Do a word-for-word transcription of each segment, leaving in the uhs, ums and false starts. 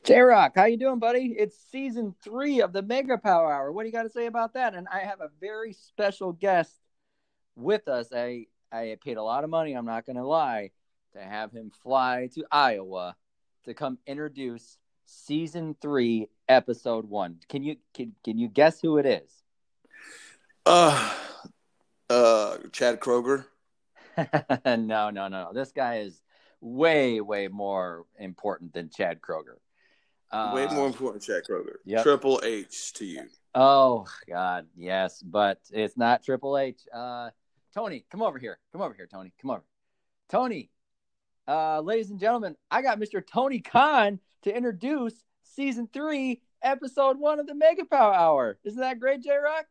J-Rock, how you doing, buddy? It's season three of the Mega Power Hour. What do you got to say about that? And I have a very special guest with us. I, I paid a lot of money, I'm not going to lie, to have him fly to Iowa to come introduce season three, episode one. Can you can, can you guess who it is? Uh, uh, Chad Kroger. no, no, no. This guy is way, way more important than Chad Kroger. Uh, Way more important, Chad Kroger. Yep. Triple H to you. Oh, God, yes, but it's not Triple H. Uh, Tony, come over here. Come over here, Tony. Come over. Tony, uh, ladies and gentlemen, I got Mister Tony Khan to introduce season three, episode one of the Mega Power Hour. Isn't that great, J-Rock?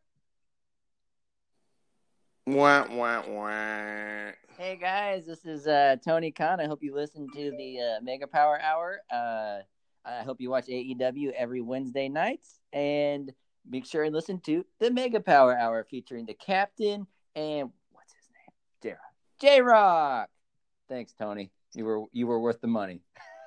Wah, wah, wah. Hey, guys, this is uh, Tony Khan. I hope you listen to the uh, Mega Power Hour. Uh, I hope you watch A E W every Wednesday nights. And make sure and listen to the Mega Power Hour featuring the Captain and, what's his name? J-Rock. J-Rock! Thanks, Tony. You were you were worth the money.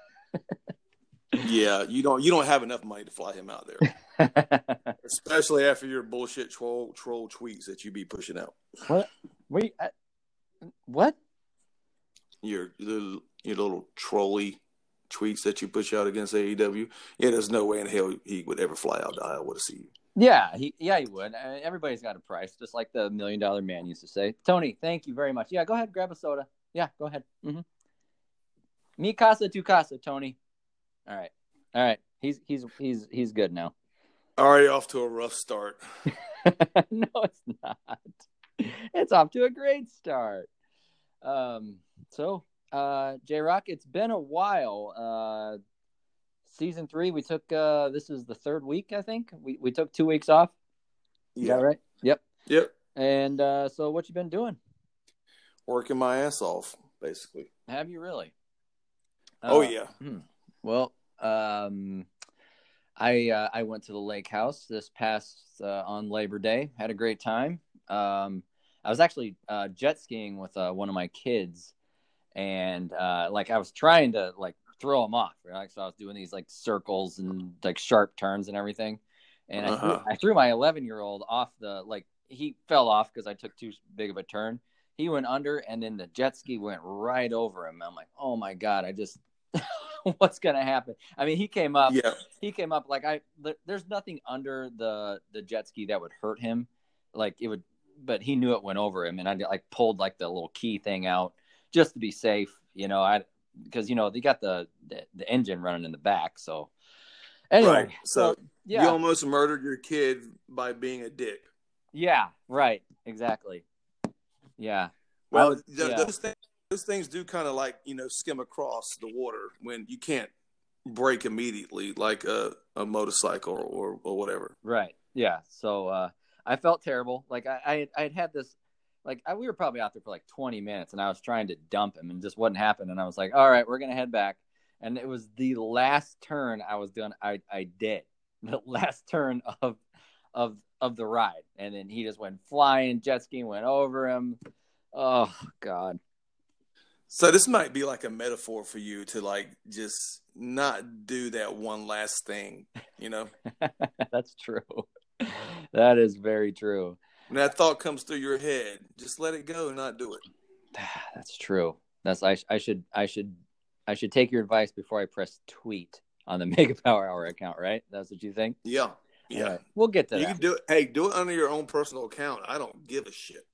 Yeah, you don't you don't have enough money to fly him out there, especially after your bullshit troll troll tweets that you be pushing out. What? Wait, I, what? Your little your little trolly tweets that you push out against A E W. Yeah, there's no way in hell he would ever fly out to Iowa to see you. Yeah, he yeah he would. I mean, everybody's got a price, just like the Million Dollar Man used to say. Tony, thank you very much. Yeah, go ahead, grab a soda. Yeah, go ahead. Mm-hmm. Mi casa tu casa, Tony. All right, all right. He's he's he's he's good now. Already off to a rough start. No, it's not. It's off to a great start. Um. So, uh, J-Rock, it's been a while. Uh, season three, we took. Uh, this is the third week, I think. We we took two weeks off. Is Yeah. that right? Yep. Yep. And uh, so, what you been doing? Working my ass off, basically. Have you really? Oh Uh, yeah. hmm. Well, um, I uh, I went to the lake house this past uh, on Labor Day. Had a great time. Um, I was actually uh, jet skiing with uh, one of my kids, and uh, like I was trying to like throw him off. Right? So I was doing these like circles and like sharp turns and everything. And I, Uh-huh. threw, I threw my eleven year old off the like he fell off because I took too big of a turn. He went under, and then the jet ski went right over him. I'm like, oh my God, I just. What's gonna happen? I mean, he came up. Yeah. He came up like I. There's nothing under the the jet ski that would hurt him, like it would. But he knew it went over him, and I like pulled like the little key thing out just to be safe, you know. I because you know they got the, the the engine running in the back, so anyway. Right. So, so yeah, you almost murdered your kid by being a dick. yeah, right, exactly, yeah. Well, would, th- yeah. those things, those things do kind of like, you know, skim across the water when you can't brake immediately, like a, a motorcycle or, or whatever. Right. Yeah. So uh, I felt terrible. Like I, I, I had had this, like I, we were probably out there for like twenty minutes, and I was trying to dump him, and just wasn't happening. And I was like, all right, we're gonna head back. And it was the last turn I was doing. I, I did the last turn of, of, of the ride, and then he just went flying. Jet ski went over him. Oh God. So this might be like a metaphor for you to like just not do that one last thing, you know? That's true. That is very true. When that thought comes through your head, just let it go and not do it. That's true. That's I, I should I should I should take your advice before I press tweet on the Mega Power Hour account, right? That's what you think? Yeah. Yeah. Right. We'll get to you that. can do it. Hey, do it under your own personal account. I don't give a shit.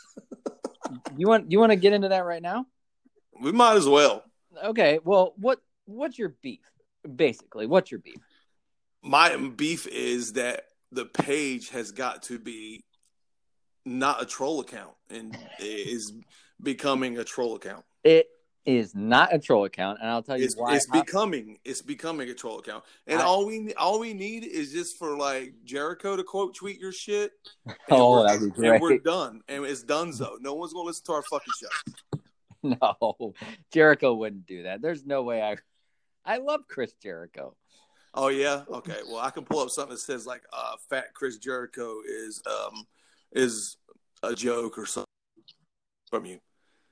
You want you want to get into that right now? We might as well. Okay. Well, what what's your beef? Basically, what's your beef? My beef is that the page has got to be not a troll account and is becoming a troll account. It is not a troll account, and I'll tell you It's, why. it's becoming it's becoming a troll account, and I- all we all we need is just for like Jericho to quote tweet your shit. And Oh, we're, that'd be and we're great. done, and it's donezo. No one's gonna listen to our fucking show. No, Jericho wouldn't do that. There's no way. I I love Chris Jericho. Oh yeah, okay. Well, I can pull up something that says like uh, "Fat Chris Jericho is um is a joke" or something from you.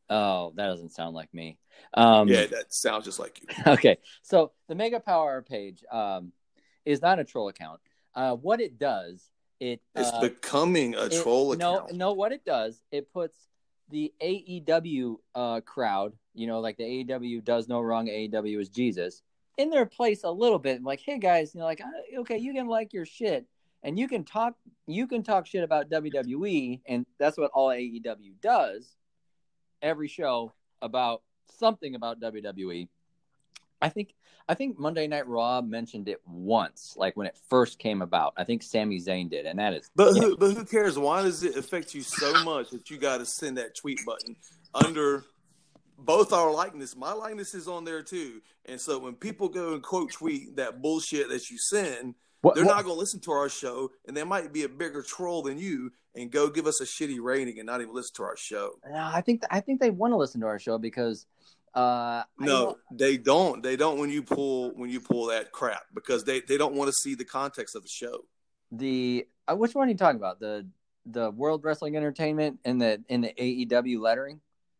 Oh, that doesn't sound like me. Um, yeah, that sounds just like you. Okay, so the Mega Power Hour page um, is not a troll account. Uh, what it does, it It's uh, becoming a it, troll no, account. no. What it does, it puts the A E W uh, crowd, you know, like the A E W does no wrong, A E W is Jesus, in their place a little bit. Like, hey guys, you know, like, okay, you can like your shit, and you can talk, you can talk shit about W W E, and that's what all A E W does. Every show about something about W W E. I think I think Monday Night Raw mentioned it once, like when it first came about. I think Sami Zayn did, and that is. But Yeah. who, but who cares? Why does it affect you so much that you got to send that tweet button under both our likeness? My likeness is on there too, and so when people go and quote tweet that bullshit that you send, What, they're what, not going to listen to our show, and they might be a bigger troll than you and go give us a shitty rating and not even listen to our show. I think I think they want to listen to our show because. Uh, No, you know, they don't. They don't when you pull when you pull that crap because they, they don't want to see the context of the show. the uh, which one are you talking about? The the World Wrestling Entertainment and the in the A E W lettering.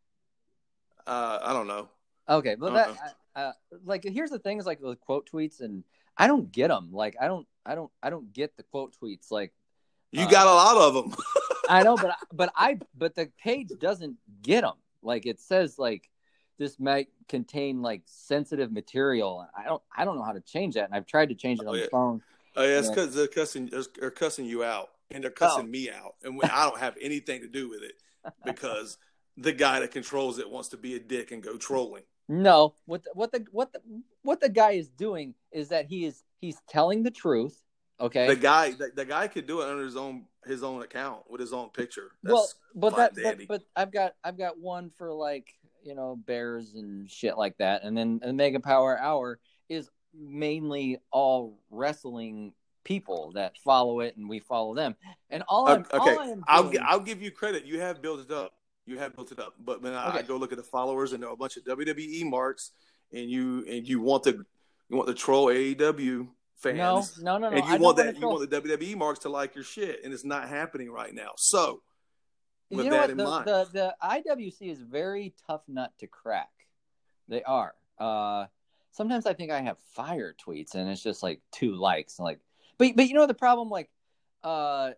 Uh, I don't know. Okay, but that uh, like here's the thing is like with quote tweets, and I don't get them. Like I don't I don't I don't get the quote tweets. Like you uh, got a lot of them. I know, but but I but the page doesn't get them. Like it says like. This might contain like sensitive material. I don't, I don't know how to change that, and I've tried to change it on oh, yeah. the phone. Oh yeah, it's because they're cussing, they're cussing you out, and they're cussing oh. me out, and I don't have anything to do with it because the guy that controls it wants to be a dick and go trolling. No, what the, what the what the what the guy is doing is that he is he's telling the truth. Okay, the guy the, the guy could do it under his own his own account with his own picture. That's well, but that but, but but I've got I've got one for like. You know, bears and shit like that. And then the Mega Power Hour is mainly all wrestling people that follow it and we follow them. And all I'm, okay, all I am doing... I'll, I'll give you credit. You have built it up. You have built it up. But when okay. I, I go look at the followers and there are a bunch of W W E marks and you, and you want the, you want the troll A E W fans. No, no, no, no. And you I want that, you want the W W E marks to like your shit. And it's not happening right now. So, With you know that what? in The, mind. the the I W C is very tough nut to crack. They are. Uh, sometimes I think I have fire tweets and it's just like two likes. Like, but but you know the problem? Like, uh,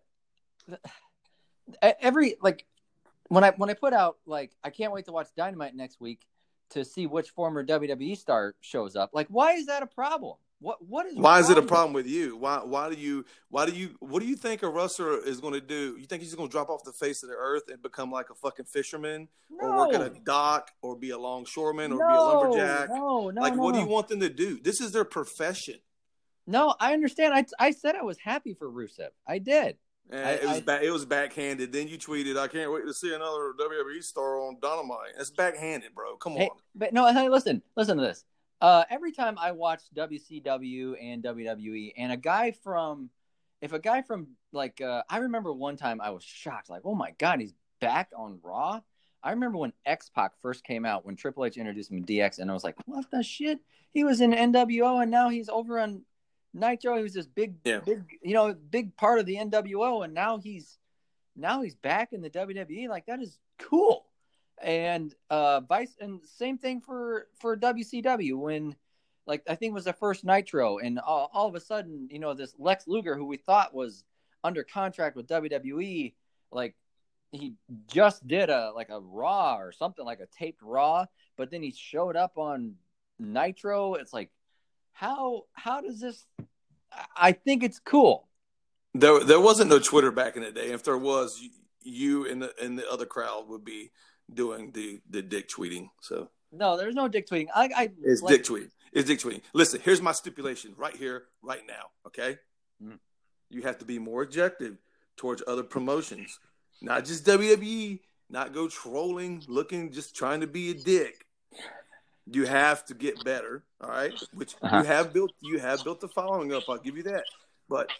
every like when I when I put out like I can't wait to watch Dynamite next week to see which former W W E star shows up. Like, why is that a problem? What what is why is it a problem with you? Why why do you why do you what do you think a wrestler is going to do? You think he's going to drop off the face of the earth and become like a fucking fisherman, no. or work at a dock, or be a longshoreman, or no, be a lumberjack? No, no, like no, what no. do you want them to do? This is their profession. No, I understand. I I said I was happy for Rusev. I did. I, it was I, ba- it was backhanded. Then you tweeted, "I can't wait to see another W W E star on Dynamite." That's backhanded, bro. Come hey, on. But no, hey, listen, listen to this. Uh, every time I watch W C W and W W E, and a guy from, if a guy from like, uh, I remember one time I was shocked, like, oh my god, he's back on Raw. I remember when X-Pac first came out, when Triple H introduced him to D X, and I was like, what the shit? He was in N W O, and now he's over on Nitro. He was this big, yeah. big, you know, big part of the N W O, and now he's, now he's back in the W W E. Like, that is cool. And uh, vice and same thing for, for W C W when, like, I think it was the first Nitro, and all, all of a sudden, you know, this Lex Luger, who we thought was under contract with W W E, like, he just did a like a Raw or something, like a taped Raw, but then he showed up on Nitro. It's like, how how does this? I think it's cool. There there wasn't no Twitter back in the day. If there was, you, you and the and the other crowd would be doing the, the dick tweeting. So no, there's no dick tweeting. I, I it's like, dick tweeting. It's dick tweeting. Listen, here's my stipulation right here, right now. Okay, mm. You have to be more objective towards other promotions, not just W W E. Not go trolling, looking, just trying to be a dick. You have to get better. All right, which uh-huh. you have built. You have built the following up. I'll give you that. But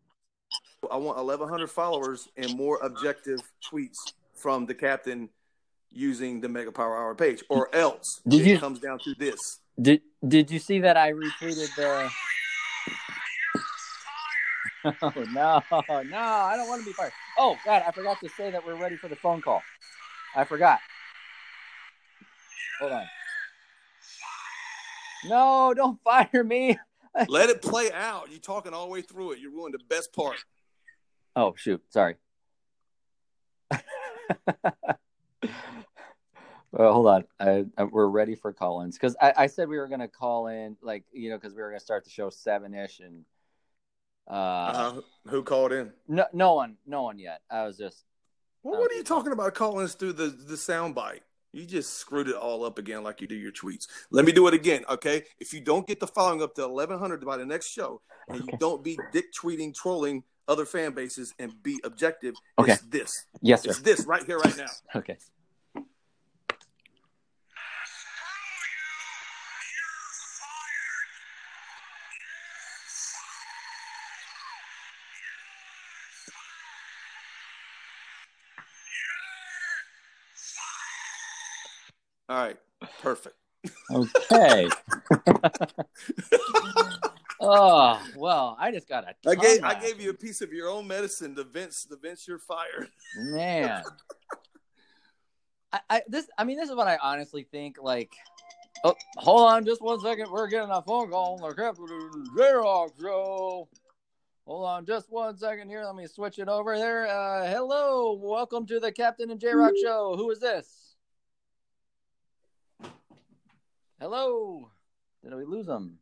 I want eleven hundred followers and more objective tweets from the captain using the Mega Power Hour page, or else did it you, comes down to this. Did Did you see that I retweeted the? Oh, no, no, I don't want to be fired. Oh God, I forgot to say that we're ready for the phone call. I forgot. Hold on. No, don't fire me. Let it play out. You're talking all the way through it. You ruined the best part. Oh, shoot. Sorry. Well, hold on. I, I, we're ready for call-ins because I, I said we were going to call in, like, you know, because we were going to start the show seven-ish, and uh, uh-huh. Who called in? No, no one, no one yet. I was just. Well, what are you talking about? Call-ins through the the sound bite. You just screwed it all up again, like you do your tweets. Let me do it again, okay? If you don't get the following up to eleven hundred by the next show, and Okay. you don't be dick tweeting, trolling other fan bases, and be objective, okay. It's this. Yes, sir. It's this right here, right now. Okay. All right, perfect. Okay. Oh well, I just got a. I gave I gave you a piece of your own medicine to Vince. The Vince, you're fired. Man, I, I this I mean this is what I honestly think. Like, oh, hold on, just one second. We're getting a phone call on the Captain J-Rock show. Hold on, just one second here. Let me switch it over there. Uh, hello, welcome to the Captain and J-Rock show. Who is this? Hello. Did we lose him?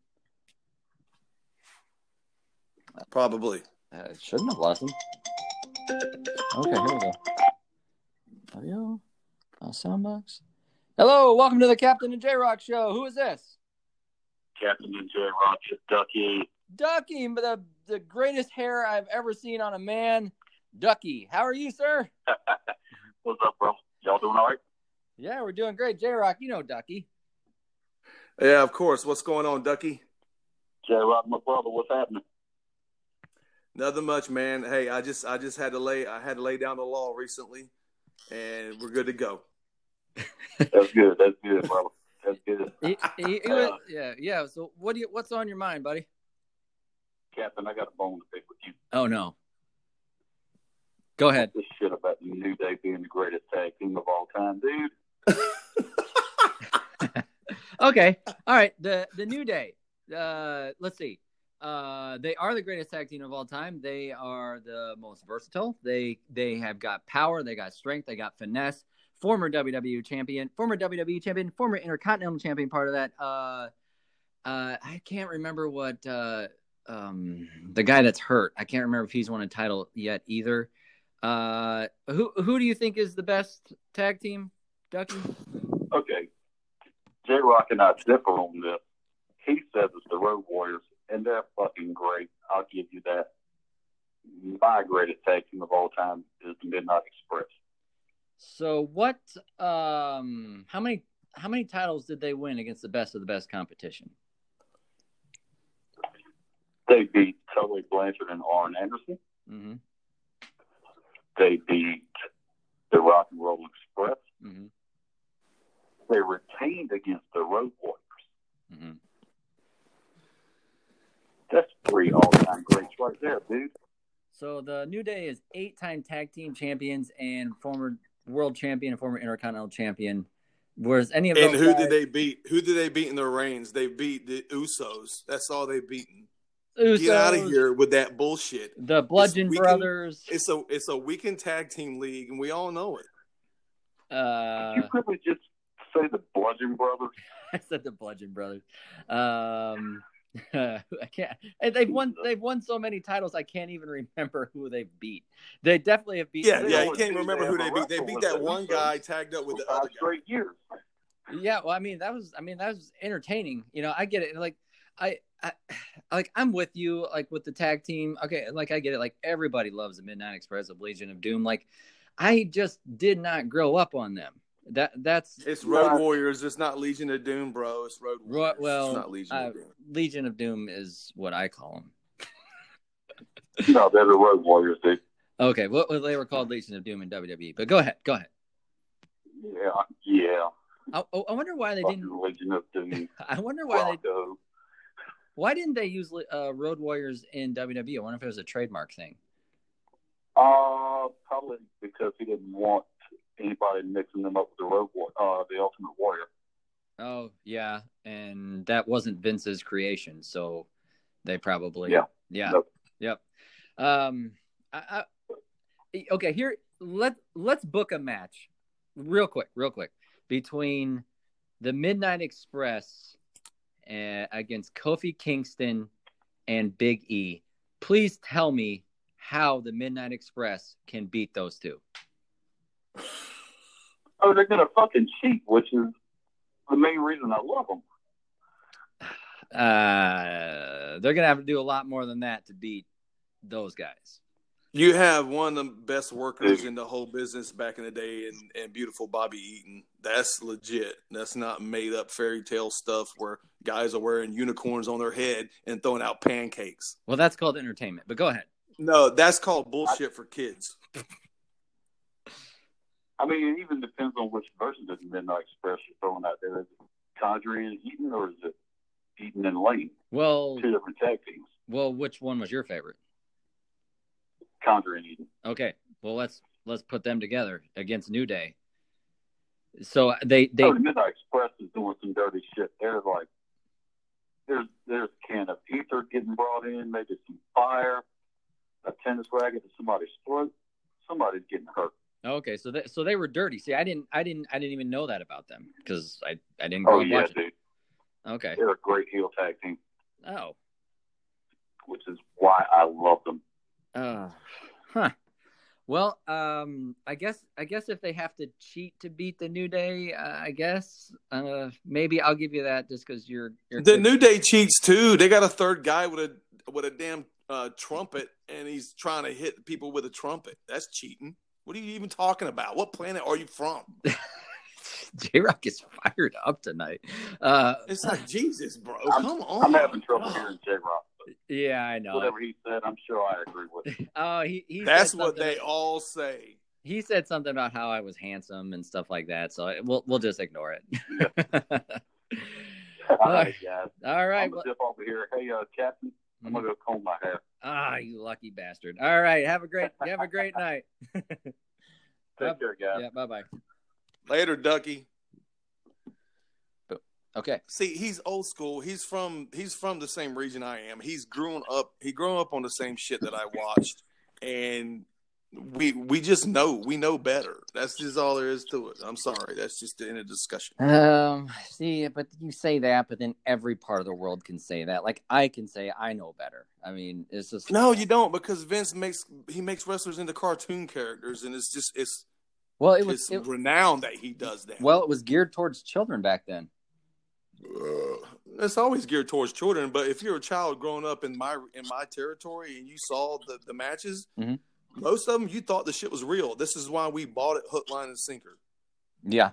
Probably. Uh, shouldn't have lost him. Okay, here we go. Audio. Uh, soundbox. Hello, welcome to the Captain and J-Rock show. Who is this? Captain and J-Rock, it's Ducky. Ducky, the, the greatest hair I've ever seen on a man. Ducky, how are you, sir? What's up, bro? Y'all doing all right? Yeah, we're doing great. J-Rock, you know Ducky. Yeah, of course. What's going on, Ducky? J-Rock, my brother, what's happening? Nothing much, man. Hey, I just I just had to lay I had to lay down the law recently, and we're good to go. That's good. That's good, brother. That's good. He, he, he was, yeah, yeah. So, what do you? What's on your mind, buddy? Captain, I got a bone to pick with you. Oh no. Go ahead. This shit about the New Day being the greatest tag team of all time, dude. Okay. All right. The the New Day. Uh, let's see. Uh, they are the greatest tag team of all time. They are the most versatile. They they have got power. They got strength. They got finesse. Former W W E champion. Former W W E champion. Former Intercontinental champion. Part of that. Uh, uh, I can't remember what uh, um, the guy that's hurt. I can't remember if he's won a title yet either. Uh, who who do you think is the best tag team, Ducky? Okay. J-Rock and I differ on this. He says it's the Road Warriors, and they're fucking great. I'll give you that. My greatest tag team of all time is the Midnight Express. So what? Um, how many how many titles did they win against the best of the best competition? They beat Tully Blanchard and Arn Anderson. Mm-hmm. They beat the Rock and Roll Express. Mm-hmm. They retained against the Road Warriors. Mm-hmm. That's three all-time greats right there, dude. So the New Day is eight-time tag team champions and former world champion and former Intercontinental champion. Whereas any of and those who guys, did they beat? Who did they beat in their reigns? They beat the Usos. That's all they've beaten. Usos, Get out of here with that bullshit. The Bludgeon it's Brothers. Weekend, it's a it's a weekend tag team league, and we all know it. Uh, Did you probably just say the Bludgeon Brothers? I said the Bludgeon Brothers. Um, I can't. And they've won. They've won so many titles. I can't even remember who they beat. They definitely have beat. Yeah, They yeah. You always can't beat remember them who they in beat. They wrestling beat with that the one Usos guy tagged up with for the five other guy. straight years. Yeah, well, I mean, that was. I mean, that was entertaining. You know, I get it. Like, I, I, like, I'm with you. Like with the tag team. Okay, like I get it. Like everybody loves the Midnight Express of Legion of Doom. Like, I just did not grow up on them. That that's It's Road Warriors. It's not Legion of Doom, bro. It's Road Warriors. well, it's not Legion uh, of Doom. Legion of Doom is what I call them. No, they're the Road Warriors, dude. Okay, well, they were called Legion of Doom in W W E. But go ahead, go ahead. Yeah, yeah. I, I wonder why they Fucking didn't. Legion of Doom. I wonder why they. Rocco. Why didn't they use uh, Road Warriors in W W E? I wonder if it was a trademark thing. Uh, probably because he didn't want anybody mixing them up with the Road War, uh, the Ultimate Warrior. Oh yeah, and that wasn't Vince's creation, so they probably Yeah. yeah Nope. yep. Um, I, I, okay, here let let's book a match, real quick, real quick, between the Midnight Express uh, against Kofi Kingston and Big E. Please tell me how the Midnight Express can beat those two. Oh, they're gonna fucking cheat, which is the main reason I love them. Uh, they're gonna have to do a lot more than that to beat those guys. You have one of the best workers in the whole business back in the day, and, and beautiful Bobby Eaton. That's legit. That's not made up fairy tale stuff where guys are wearing unicorns on their head and throwing out pancakes. Well, that's called entertainment. But go ahead. No, that's called bullshit for kids. I mean, it even depends on which version of the Midnight Express you're throwing out there. Is it Condrey and Eaton, or is it Eaton and Lane? Well, two different tag teams. Well, which one was your favorite? Condrey and Eaton. Okay, well let's let's put them together against New Day. So they they oh, the Midnight Express is doing some dirty shit. There's like there's there's a can of ether getting brought in, maybe some fire, a tennis racket to somebody's throat. Somebody's getting hurt. Okay, so they, so they were dirty. See, I didn't I didn't I didn't even know that about them because I, I didn't grow oh up yeah, watching. dude. Okay. They're a great heel tag team. Oh. Which is why I love them. Uh, huh. Well, um, I guess I guess if they have to cheat to beat the New Day, uh, I guess uh, maybe I'll give you that just because you're, you're the good. New Day cheats too. They got a third guy with a with a damn uh, trumpet, and he's trying to hit people with a trumpet. That's cheating. What are you even talking about? What planet are you from? J-Rock is fired up tonight. Uh, it's like, Jesus, bro. I'm, Come on. I'm having trouble hearing J-Rock. Yeah, I know. Whatever he said, I'm sure I agree with. Oh, he, he That's what they all say. He said something about how I was handsome and stuff like that, so we'll we'll just ignore it. Yeah. all right, guys. All right. I'm gonna dip over here. Hey, uh, Captain, I'm gonna go comb my hair. Ah, you lucky bastard. All right, have a great have a great night. Take care, guys. Yeah, bye bye. Later, Ducky. Okay. See, he's old school. He's from he's from the same region I am. He's grown up. He grew up on the same shit that I watched, and we we just know we know better. That's just all there is to it. I'm sorry. That's just the end of the discussion. Um. See, but you say that, but then every part of the world can say that. Like I can say I know better. I mean, it's just no, you don't, because Vince makes he makes wrestlers into cartoon characters, and it's just it's well, it was it's it, renowned that he does that. Well, it was geared towards children back then. Uh, it's always geared towards children, but if you're a child growing up in my in my territory and you saw the, the matches, mm-hmm. most of them you thought the shit was real. This is why we bought it hook, line, and sinker. Yeah,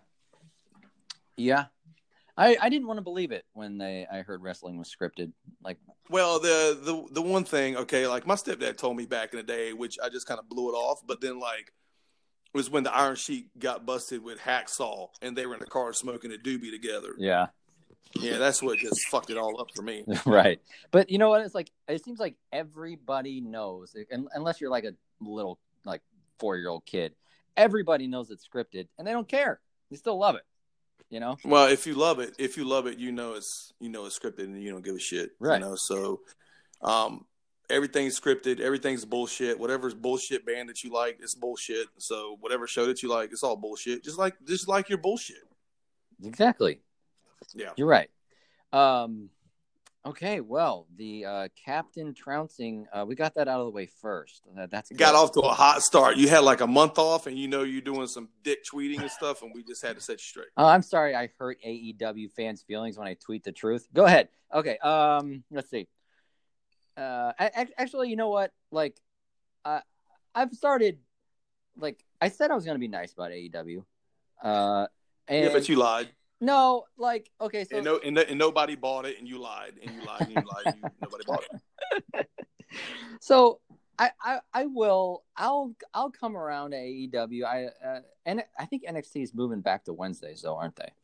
yeah. I, I didn't want to believe it when they I heard wrestling was scripted. Like, well, the the the one thing, okay, like my stepdad told me back in the day, which I just kind of blew it off, but then like was when the Iron Sheik got busted with Hacksaw and they were in the car smoking a doobie together. Yeah. Yeah, that's what just fucked it all up for me. Right. But you know what? It's like, it seems like everybody knows, unless you're like a little, like, four-year-old kid, everybody knows it's scripted, and they don't care. They still love it, you know? Well, if you love it, if you love it, you know it's, you know it's scripted, and you don't give a shit. Right. You know, so um, everything's scripted. Everything's bullshit. Whatever's bullshit band that you like, it's bullshit. So whatever show that you like, it's all bullshit. Just like, just like your bullshit. Exactly. Yeah, you're right. Um, okay, well, the uh, Captain Trouncing, uh, we got that out of the way first. Uh, that's got good. Off to a hot start. You had like a month off, and you know you're doing some dick tweeting and stuff, and we just had to set you straight. Oh, I'm sorry, I hurt A E W fans' feelings when I tweet the truth. Go ahead. Okay. Um, let's see. Uh, I, actually, you know what? Like, uh, I've started. Like, I said I was going to be nice about A E W. Uh, and yeah, but you lied. No, like, okay, so... And, no, and, and nobody bought it, and you lied, and you lied, and you lied, and you, nobody bought it. So, I, I, I will, I'll I'll come around to A E W. I, uh, and I think N X T is moving back to Wednesdays, though, aren't they?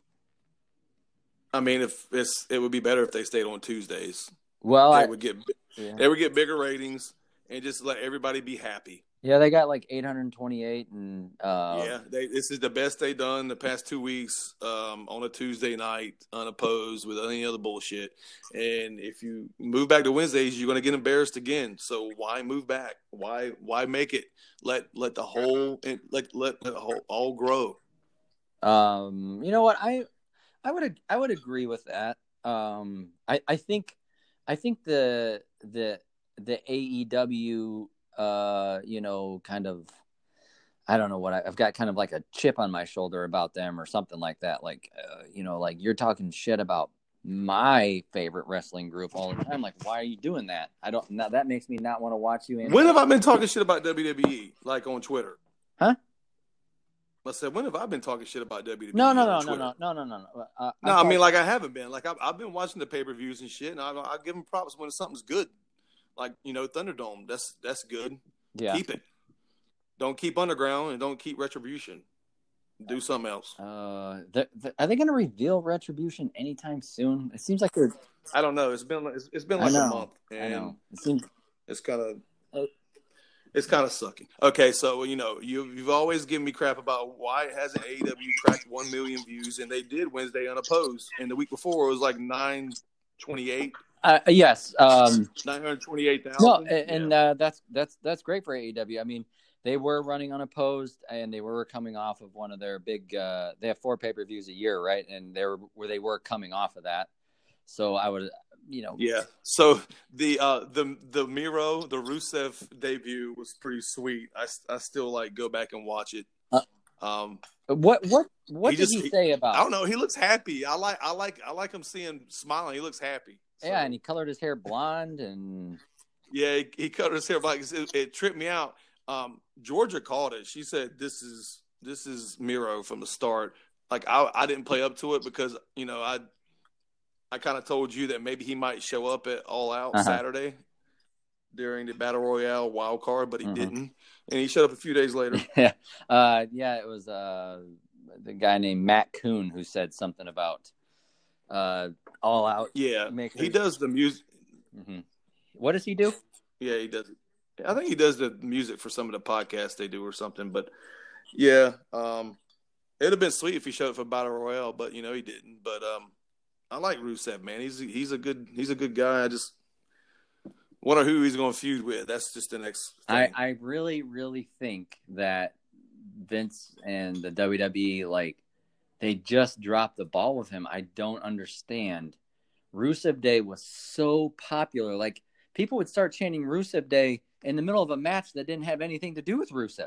I mean, if it's it would be better if they stayed on Tuesdays. Well, they I, would get yeah. they would get bigger ratings, and just let everybody be happy. Yeah, they got like eight hundred twenty-eight, and uh, yeah, they, this is the best they done the past two weeks um, on a Tuesday night, unopposed with any other bullshit. And if you move back to Wednesdays, you're going to get embarrassed again. So why move back? Why why make it? Let let the whole let let the whole all grow. Um, you know what? I I would I would agree with that. Um, I I think I think the the the A E W. Uh, you know, kind of, I don't know what I, I've got kind of like a chip on my shoulder about them or something like that. Like, uh, you know, like you're talking shit about my favorite wrestling group all the time. Like, why are you doing that? I don't, now that makes me not want to watch you. Anymore. When have I been talking shit about W W E? Like on Twitter? Huh? I said, when have I been talking shit about W W E? No, no, no, on no, Twitter? no, no, no, no, no. Uh, no, I talking... mean, like I haven't been. Like I've, I've been watching the pay-per-views and shit, and I, I give them props when something's good. Like, you know, Thunderdome, that's that's good. Yeah. Keep it. Don't keep Underground and don't keep Retribution. Do something else. Uh, the, the, are they going to reveal Retribution anytime soon? It seems like they're. I don't know. It's been it's, it's been like a month. And I know. It seems it's kind of it's kind of sucking. Okay, so you know you you've always given me crap about why hasn't A E W cracked one million views, and they did Wednesday unopposed, and the week before it was like nine twenty eight. Uh, yes, um, nine hundred twenty-eight thousand. No, and yeah. uh, that's that's that's great for A E W. I mean, they were running unopposed, and they were coming off of one of their big. Uh, they have four pay per views a year, right? And they were where they were coming off of that. So I would, you know, yeah. So the uh, the the Miro the Rusev debut was pretty sweet. I, I still like go back and watch it. Uh, um, what what what he did just, he say about? I don't know. He looks happy. I like I like I like him seeing smiling. He looks happy. So. Yeah, and he colored his hair blonde, and yeah, he, he colored his hair black. It, it tripped me out. Um, Georgia called it. She said, "This is this is Miro from the start." Like I, I didn't play up to it because you know I, I kind of told you that maybe he might show up at All Out uh-huh. Saturday during the Battle Royale wild card, but he uh-huh. didn't, and he showed up a few days later. yeah, uh, yeah, it was uh, the guy named Matt Kuhn who said something about. Uh, all out. Yeah, makers. He does the music. Mm-hmm. What does he do? Yeah, he does. I think he does the music for some of the podcasts they do or something. But yeah, um, it'd have been sweet if he showed up for Battle Royale, but you know he didn't. But um, I like Rusev, man. He's he's a good he's a good guy. I just wonder who he's going to feud with. That's just the next thing. I I really really think that Vince and the W W E like. They just dropped the ball with him. I don't understand. Rusev Day was so popular. Like, people would start chanting Rusev Day in the middle of a match that didn't have anything to do with Rusev.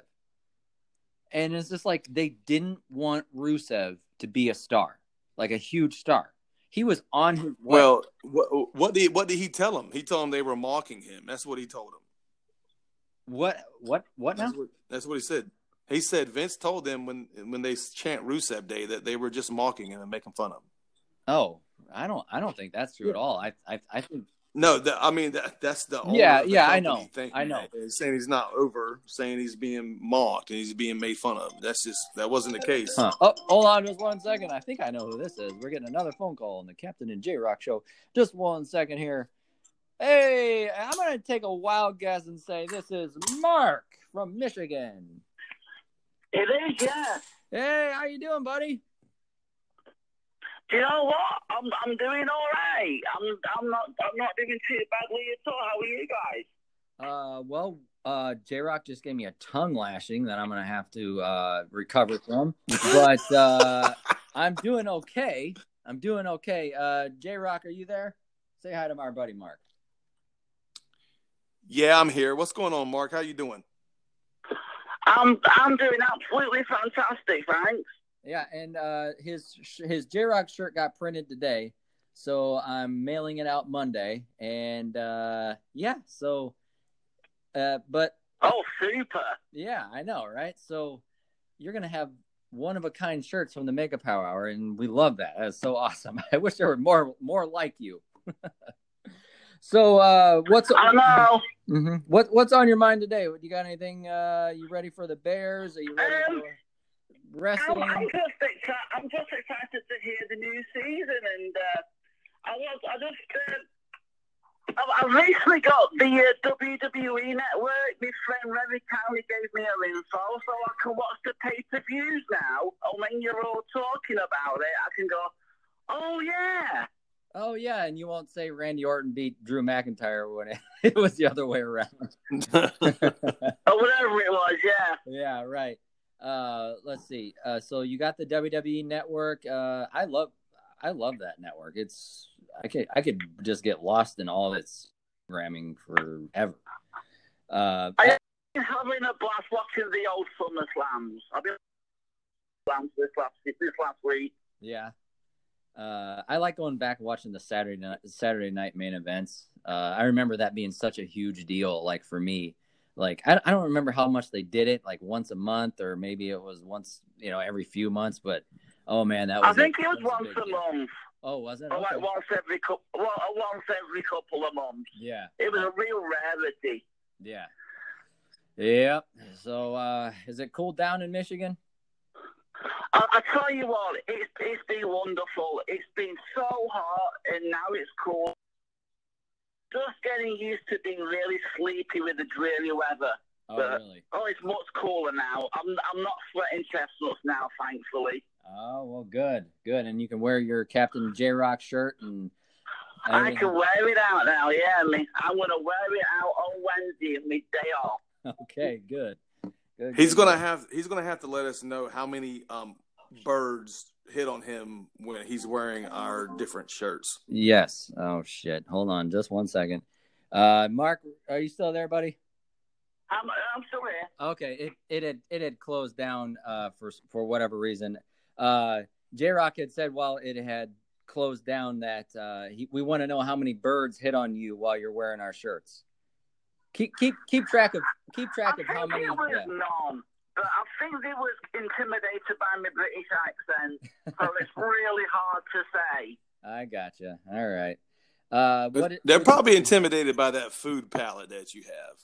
And it's just like they didn't want Rusev to be a star, like a huge star. He was on his way. Well, what, what, did, what did he tell him? He told him they were mocking him. That's what he told him. What? What? What now? That's what, that's what he said. He said Vince told them when when they chant Rusev Day that they were just mocking him and making fun of him. Oh, I don't I don't think that's true yeah. at all. I I, I think no. The, I mean that that's the yeah the yeah I know I know saying he's not over, saying he's being mocked and he's being made fun of. That's just that wasn't the case. Huh. Oh, hold on just one second. I think I know who this is. We're getting another phone call on the Captain and J Rock show. Just one second here. Hey, I'm gonna take a wild guess and say this is Mark from Michigan. It is, yeah. Hey, how you doing, buddy? Do you know what? I'm I'm doing all right. I'm I'm not I'm not doing too badly at all. How are you guys? Uh, well, uh, J Rock just gave me a tongue lashing that I'm gonna have to uh recover from, but uh, I'm doing okay. I'm doing okay. Uh, J Rock, are you there? Say hi to our buddy Mark. Yeah, I'm here. What's going on, Mark? How you doing? I'm I'm doing absolutely fantastic, thanks. Yeah, and uh, his his J-Rock shirt got printed today, so I'm mailing it out Monday. And uh, yeah, so, uh, but oh, super! Yeah, I know, right? So you're gonna have one of a kind shirts from the Mega Power Hour, and we love that. That's so awesome. I wish there were more more like you. So uh, what's I know. Mm-hmm. What what's on your mind today? You got anything? Uh, you ready for the Bears? Are you ready um, for wrestling? I'm, I'm just excited. I'm just excited to hear the new season, and uh, I was I just uh, I've recently got the uh, W W E Network. My friend Revy kindly gave me a info, so I can watch the pay-per-views now. And when you're all talking about it, I can go, oh, yeah. Oh, yeah, and you won't say Randy Orton beat Drew McIntyre when it, it was the other way around. Or whatever it was, yeah. Yeah, right. Uh, let's see. Uh, so you got the W W E Network. Uh, I love I love that network. It's I could I could just get lost in all its programming forever. Uh, I've been having a blast watching the old SummerSlams. I've been watching this last, this last week. Yeah. Uh, I like going back and watching the Saturday night, Saturday night main events. Uh, I remember that being such a huge deal, like for me. Like, I, I don't remember how much they did it, like once a month, or maybe it was once, you know, every few months. But, oh, man, that was I think a, it was, was once a, a deal. month. Oh, was it? Or Okay. like once every, couple, well, once every couple of months. Yeah. It was a real rarity. Yeah. Yep. So, uh, is it cooled down in Michigan? I, I tell you what, it's, it's been wonderful. It's been so hot, and now it's cool. Just getting used to being really sleepy with the dreary weather. Oh, but, really? Oh, it's much cooler now. I'm I'm not sweating chestnuts now, thankfully. Oh, well, good. Good. And you can wear your Captain J-Rock shirt and I can wear it out now, yeah. Me, I'm going to wear it out on Wednesday and my day off. Okay, good. Good. He's good, gonna good. have he's gonna have to let us know how many um, birds hit on him when he's wearing our different shirts. Yes. Oh, shit. Hold on just one second. Uh, Mark, are you still there, buddy? I'm I'm still here. Okay. It it had it had closed down uh, for for whatever reason. Uh, J-Rock had said while it had closed down that uh, he, we want to know how many birds hit on you while you're wearing our shirts. Keep keep keep track of keep track I of how many. think it was Yeah. none, but I think they was intimidated by my British accent, so it's really hard to say. I gotcha. All right. Uh, But what? they're probably intimidated by that food palette that you have.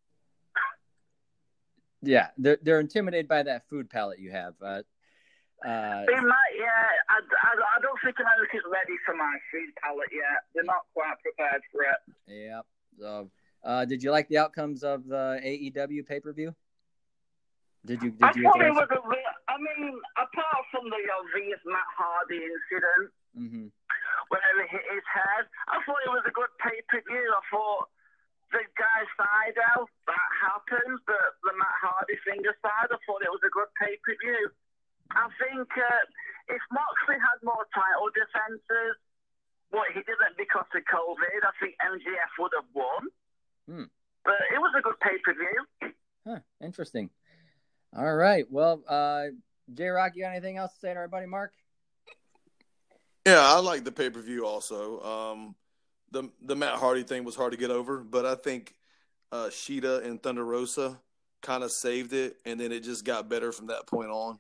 Yeah, they're they're intimidated by that food palette you have. Uh, uh, They might, yeah. I, I, I don't think America's ready for my food palette yet. They're not quite prepared for it. yeah. So, uh, did you like the outcomes of the A E W pay per view? Did you? Did I you? thought it enjoy was a real. I mean, apart from the obvious Matt Hardy incident, Mm-hmm. where he hit his head, I thought it was a good pay per view. I thought the guy side out that happened, but the Matt Hardy finger side, I thought it was a good pay per view. I think uh, if Moxley had more title defenses, well, he didn't because of COVID, I think M J F would have won. Hmm. But it was a good pay per view. Huh. Interesting. All right. Well, uh, J-Rock, you got anything else to say to our buddy Mark? Yeah, I like the pay per view also. Um, the the Matt Hardy thing was hard to get over, but I think uh, Sheeta and Thunder Rosa kind of saved it, and then it just got better from that point on.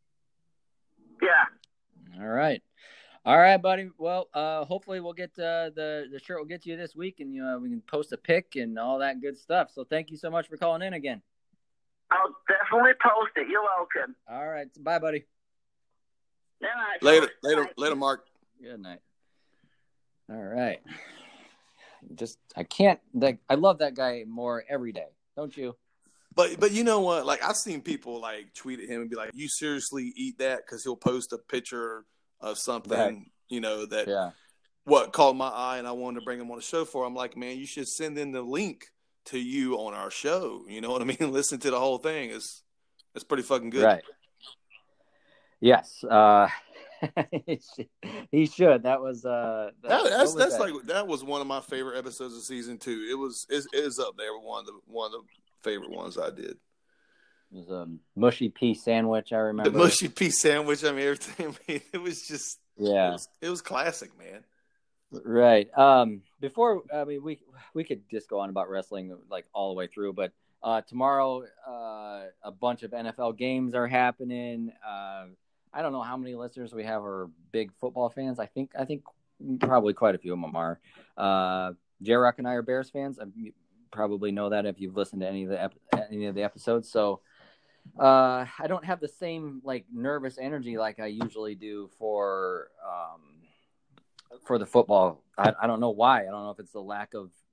Yeah. All right. All right, buddy. Well, uh, hopefully we'll get uh, the the shirt will get to you this week, and you know we can post a pic and all that good stuff. So thank you so much for calling in again. I'll definitely post it. You're welcome. All right. Bye, buddy. Yeah, Later, later, later, Mark. Good night. All right. Just I can't. Like, I love that guy more every day. Don't you? But but you know what? Like I've seen people like tweet at him and be like, "You seriously eat that?" Because he'll post a picture of something, Right. you know, that Yeah. what caught my eye, and I wanted to bring him on the show for. I'm like, man, you should send in the link to you on our show. You know what I mean? Listen to the whole thing. It's it's pretty fucking good. Right. Yes. Uh, he should. That was. Uh, that, That, what that's was that's that? like that was one of my favorite episodes of season two. It was it is up there with one of the one of the favorite ones I did. It was a mushy pea sandwich. I remember The mushy pea sandwich. I mean, everything. I mean, it was just Yeah. It was, it was classic, man. Right. Um, before, I mean, we we could just go on about wrestling like all the way through, but uh, tomorrow uh, a bunch of N F L games are happening. Uh, I don't know how many listeners we have are big football fans. I think I think probably quite a few of them are. Uh, J-Rock and I are Bears fans. You probably know that if you've listened to any of the ep- any of the episodes. So uh, I don't have the same like nervous energy like I usually do for. Um, for the football. I, I don't know why. I don't know if it's the lack of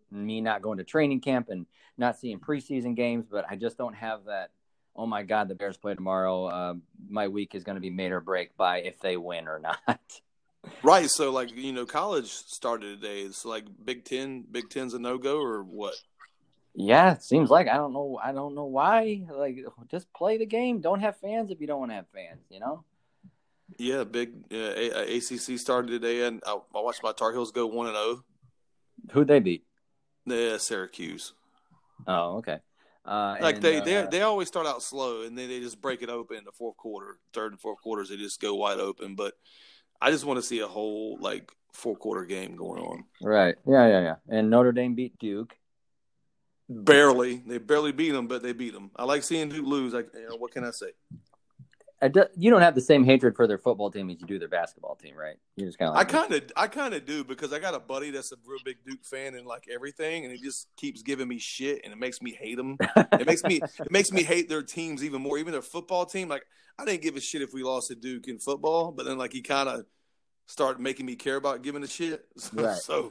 me not going to training camp and not seeing preseason games, but I just don't have that. Oh my God, the Bears play tomorrow. Uh, my week is going to be made or break by if they win or not. Right. So, like, you know, college started today. It's like Big Ten. Big Ten's a no go or what? Yeah, it seems like I don't know. I don't know why. Like, just play the game. Don't have fans if you don't want to have fans. You know. Yeah, big uh, A- A C C started today, and I, I watched my Tar Heels go one and zero. Who'd they beat? Yeah, Syracuse. Oh, okay. Uh, like and, they uh, they they always start out slow, and then they just break it open in the fourth quarter, third and fourth quarters. They just go wide open. But I just want to see a whole like four quarter game going on. Right. Yeah, yeah, yeah. And Notre Dame beat Duke. Barely, they barely beat them, but they beat them. I like seeing Duke lose. Like, you know, what can I say? I do, you don't have the same hatred for their football team as you do their basketball team, right? You just kind of. Like I kind of, I kind of do because I got a buddy that's a real big Duke fan and like everything, and he just keeps giving me shit, and it makes me hate them. It makes me, it makes me hate their teams even more, even their football team. Like, I didn't give a shit if we lost to Duke in football, but then like he kind of started making me care about giving a shit. So, Right. so.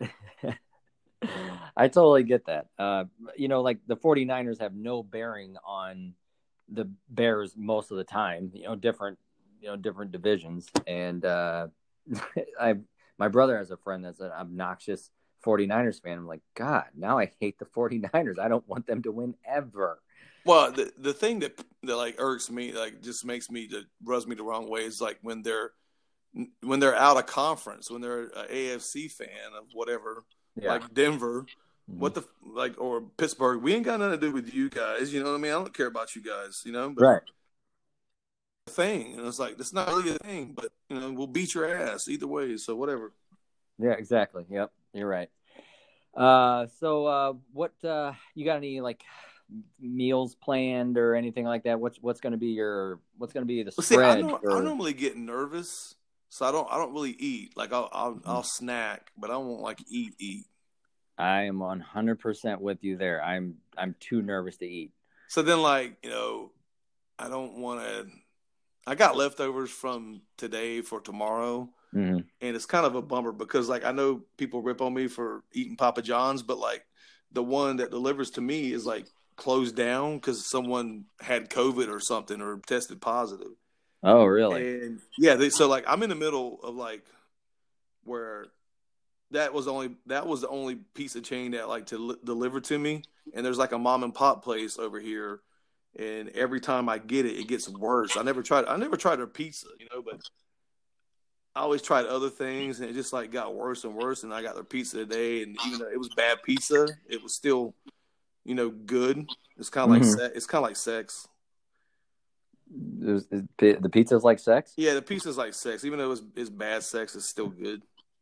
I totally get that. Uh, you know, like the 49ers have no bearing on the Bears most of the time, you know, different, you know, different divisions. And uh, I, my brother has a friend that's an obnoxious 49ers fan. I'm like, God, now I hate the 49ers. I don't want them to win ever. Well, the the thing that that like irks me, like just makes me, that rubs me the wrong way is like when they're when they're out of conference, when they're an A F C fan of whatever, Yeah. like Denver. What the like or Pittsburgh? We ain't got nothing to do with you guys. You know what I mean? I don't care about you guys. You know, but Right. thing, and it's like it's not really a thing, but you know, we'll beat your ass either way. So whatever. Yeah, exactly. Yep, you're right. Uh, so uh, what uh, you got any like meals planned or anything like that? What's what's going to be your what's going to be the Well, see, I, spread? know, for... I normally get nervous, so I don't I don't really eat. Like I'll I'll, I'll snack, but I won't like eat eat. I am one hundred percent with you there. I'm I'm too nervous to eat. So then, like, you know, I don't want to – I got leftovers from today for tomorrow, mm-hmm. and it's kind of a bummer because, like, I know people rip on me for eating Papa John's, but, like, the one that delivers to me is, like, closed down because someone had COVID or something or tested positive. Oh, really? And, yeah, they, so, like, I'm in the middle of, like, where – That was only that was the only piece of chain that like to li- deliver to me, and there's like a mom and pop place over here, and every time I get it, it gets worse. I never tried I never tried their pizza, you know, but I always tried other things, and it just like got worse and worse. And I got their pizza today, and even though it was bad pizza, it was still, you know, good. It's kind of mm-hmm. like se- it's kind of like sex. Is, is, the pizza's like sex? Yeah, the pizza's like sex. Even though it's, it's bad sex, it's still good.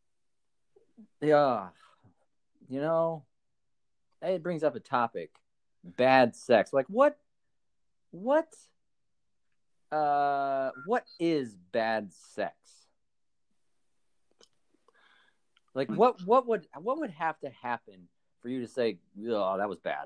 Yeah, you know, it brings up a topic: bad sex. Like what? What? Uh, what is bad sex? Like what? What would what would have to happen for you to say, "Oh, that was bad"?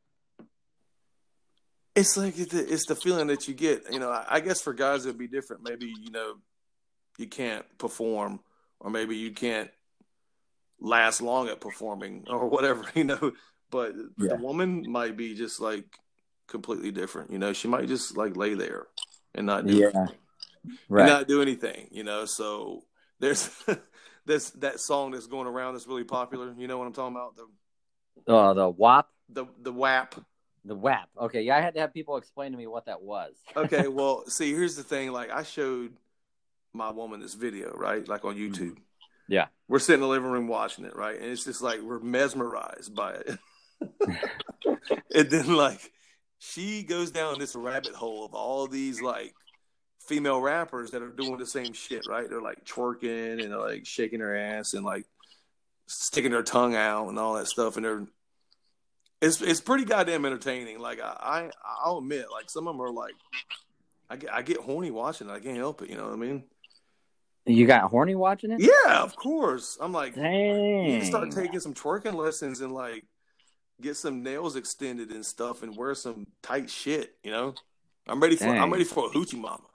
It's like it's the, it's the feeling that you get. You know, I guess for guys it'd be different. Maybe you know, you can't perform, or maybe you can't last long at performing or whatever, you know, but yeah. The woman might be just like completely different, you know, she might just like lay there and not do yeah. anything. Right. And not do anything, you know. So there's this that song that's going around that's really popular, you know what I'm talking about? The uh, the W A P? The the W A P. The W A P. Okay, yeah, I had to have people explain to me what that was. Okay, well, see, here's the thing, like I showed my woman this video, right? Like on YouTube. Mm-hmm. Yeah. We're sitting in the living room watching it, right? And it's just like we're mesmerized by it. And then like she goes down this rabbit hole of all these like female rappers that are doing the same shit, right? They're like twerking and they're like shaking their ass and like sticking their tongue out and all that stuff. And they're it's it's pretty goddamn entertaining. Like I, I I'll admit, like some of them are like I get I get horny watching it. I can't help it, you know what I mean? You got horny watching it? Yeah, of course. I'm like, dang. You need to start taking some twerking lessons and like get some nails extended and stuff and wear some tight shit. You know, I'm ready for. Dang. I'm ready for a hoochie mama.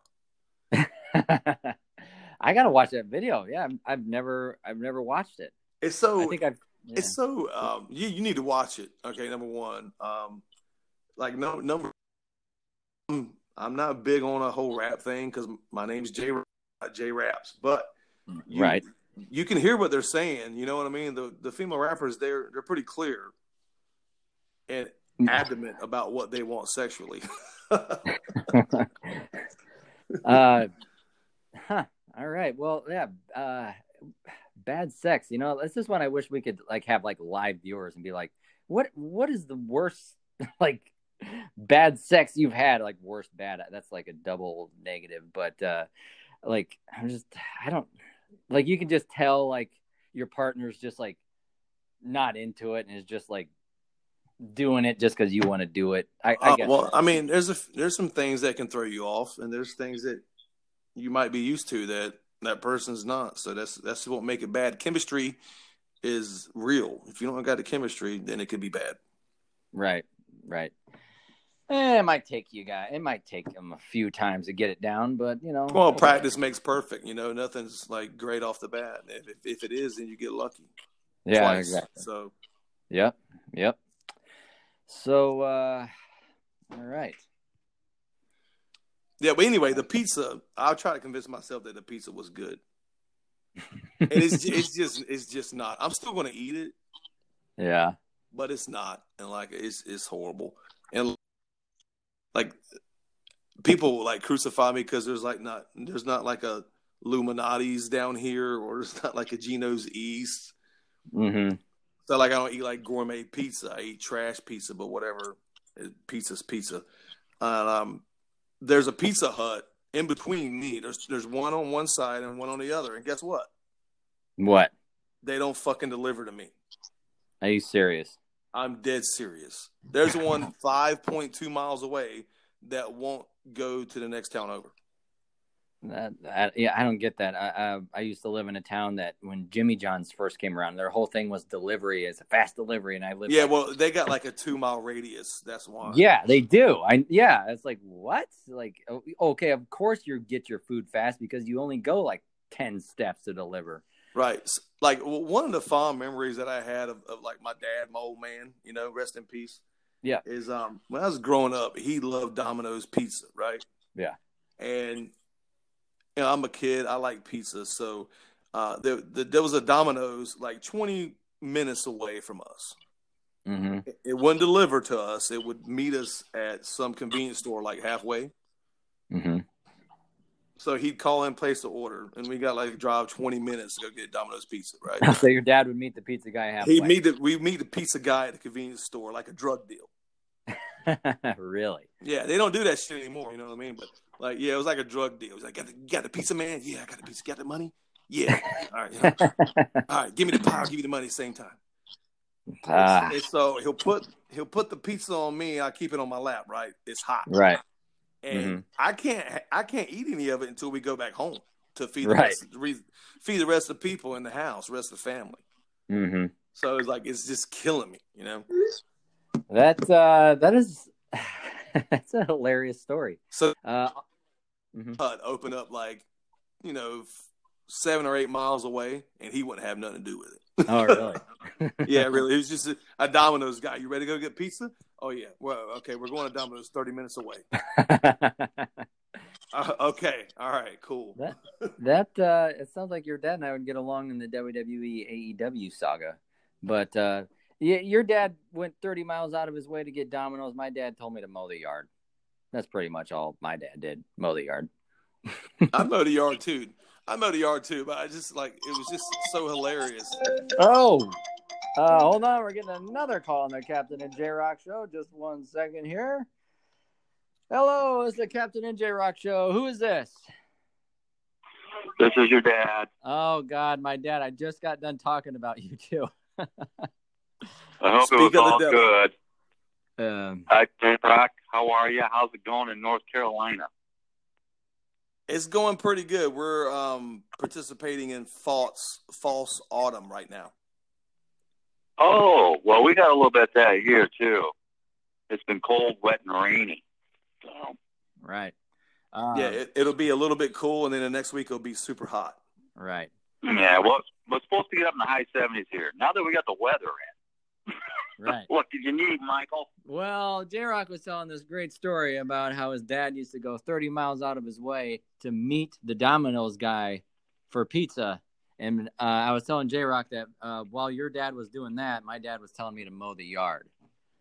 I gotta watch that video. Yeah, I've never, I've never watched it. It's so. I think I've, Yeah. It's so um, you you need to watch it. Okay, number one, um, like no number. I'm, I'm not big on a whole rap thing because my name's J J Raps, but you, Right. you can hear what they're saying. You know what I mean? The the female rappers they're they're pretty clear and adamant about what they want sexually. uh, huh. All right. Well, yeah. Uh, bad sex. You know, this is one I wish we could like have like live viewers and be like, what what is the worst like bad sex you've had? Like worst bad. That's like a double negative. But uh, like I'm just I don't like you can just tell like your partner's just like not into it and is just like doing it just because you want to do it. I, I uh, guess. Well, I mean, there's a there's some things that can throw you off, and there's things that you might be used to that that person's not. So that's that's what make it bad. Chemistry is real. If you don't got the chemistry, then it could be bad. Right, right. Eh, it might take you guys. It might take them a few times to get it down, but you know. Well, practice makes perfect. You know, nothing's like great off the bat. If if, if it is, then you get lucky. Yeah, twice. exactly. So. Yep, yep. So, uh, all right. Yeah, but anyway, the pizza. I'll try to convince myself that the pizza was good. And it's it's just it's just not. I'm still going to eat it. Yeah, but it's not, and like it's it's horrible, and like people like crucify me because there's like not there's not like a Illuminati's down here, or there's not like a Geno's East. Mm-hmm. So like I don't eat like gourmet pizza. I eat trash pizza, but whatever. Pizza's pizza. And um, there's a Pizza Hut in between me. There's there's one on one side and one on the other. And guess what? What? They don't fucking deliver to me. Are you serious? I'm dead serious. There's one five point two miles away that won't go to the next town over. That, that, yeah, I don't get that. I, I I used to live in a town that when Jimmy John's first came around, their whole thing was delivery. It's a fast delivery, and I lived. Yeah, like, well, they got like a two mile radius. That's why. Yeah, they do. I yeah, it's like what? Like okay, of course you get your food fast because you only go like ten steps to deliver. Right. Like one of the fond memories that I had of, of like my dad, my old man, you know, rest in peace. Yeah. Is um when I was growing up, he loved Domino's pizza, right? Yeah. And you know, I'm a kid. I like pizza, so uh, there, the, there was a Domino's like twenty minutes away from us. Mm-hmm. It, it wouldn't deliver to us. It would meet us at some convenience store, like halfway. Mm-hmm. So he'd call in, place the order, and we got like drive twenty minutes to go get Domino's pizza, right? So your dad would meet the pizza guy halfway. He'd meet the we meet the pizza guy at the convenience store, like a drug deal. Really? Yeah, they don't do that shit anymore. You know what I mean? But like, yeah, it was like a drug deal. It was like, got the, got the pizza, man? Yeah, I got the pizza. Got the money? Yeah. All right. You know. All right. Give me the pie. I'll give you the money at the same time. Ah. And so he'll put he'll put the pizza on me. I keep it on my lap. Right. It's hot. Right. And Mm-hmm. I can't I can't eat any of it until we go back home to feed the Right. rest, feed the rest of the people in the house, rest of the family. Mm-hmm. So it's like it's just killing me. You know. That uh, that is that's a hilarious story. So Uh, mhm. hut open up like, you know, seven or eight miles away, and he wouldn't have nothing to do with it. Oh, really? Yeah, really. He was just a, a Domino's guy. You ready to go get pizza? Oh, yeah. Well, okay, we're going to Domino's thirty minutes away. Uh, okay. All right, cool. that that uh, it sounds like your dad and I would get along in the W W E A E W saga. But uh, yeah, your dad went thirty miles out of his way to get Domino's. My dad told me to mow the yard. That's pretty much all my dad did, mow the yard. I mowed the yard, too. I mowed the yard, too, but I just, like, it was just so hilarious. Oh, uh, hold on. We're getting another call on the Captain and J-Rock Show. Just one second here. Hello, it's the Captain and J-Rock Show. Who is this? This is your dad. Oh, God, my dad. I just got done talking about you, too. I hope Speak it was of the all devil. good. Um, Hi, J-Rock. How are you? How's it going in North Carolina? It's going pretty good. We're um, participating in false, false autumn right now. Oh, well, we got a little bit of that here, too. It's been cold, wet, and rainy. So. right. Um, Yeah, it, it'll be a little bit cool, and then the next week it'll be super hot. Right. Yeah, well, we're supposed to get up in the high seventies here. Now that we got the weather in. Right. What did you need, Michael? Well, J-Rock was telling this great story about how his dad used to go thirty miles out of his way to meet the Domino's guy for pizza. And uh, I was telling J-Rock that uh, while your dad was doing that, my dad was telling me to mow the yard.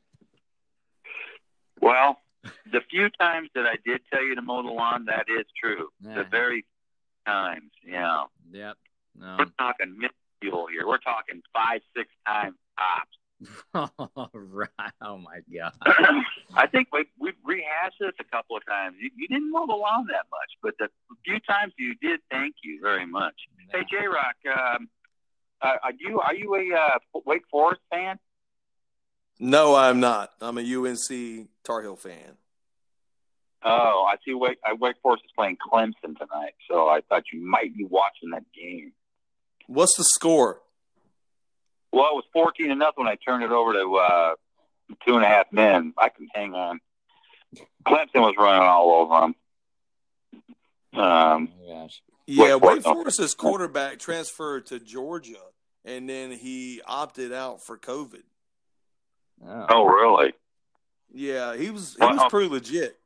Well, the few times that I did tell you to mow the lawn, that is true. Yeah. The very times, yeah. Yep. No. We're talking minuscule here. We're talking five, six times tops. Oh, right. Oh, my God. I think we, we've rehashed this a couple of times. You, you didn't mow the lawn that much, but the few times you did, thank you very much. Yeah. Hey, J-Rock, um, uh, are you are you a uh, Wake Forest fan? No, I'm not. I'm a U N C Tar Heel fan. Oh, I see. Wake, uh, Wake Forest is playing Clemson tonight, so I thought you might be watching that game. What's the score? Well, it was fourteen to nothing when I turned it over to uh, two and a half men. I can hang on. Clemson was running all over them. Um, oh, my gosh. Yeah, Wake Forest's quarterback transferred to Georgia, and then he opted out for COVID. Oh, oh really? Yeah, he was he was pretty legit.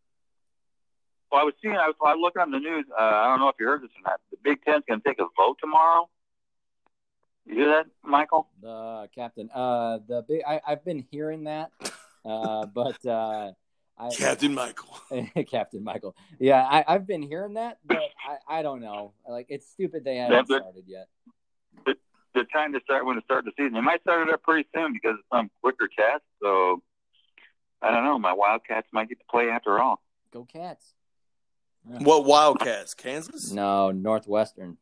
Well, I was seeing, I was, I was looking on the news. Uh, I don't know if you heard this or not. The Big Ten's going to take a vote tomorrow. You hear that, Michael? The captain. Uh, the big. I, I've been hearing that, uh, but uh, I, Captain Michael. Captain Michael. Yeah, I, I've been hearing that, but I, I don't know. Like, it's stupid they haven't yeah, started yet. The, the time to start when to start the season. They might start it up pretty soon because of some quicker tests. So I don't know. My Wildcats might get to play after all. Go Cats. Yeah. What Wildcats? Kansas? No, Northwestern.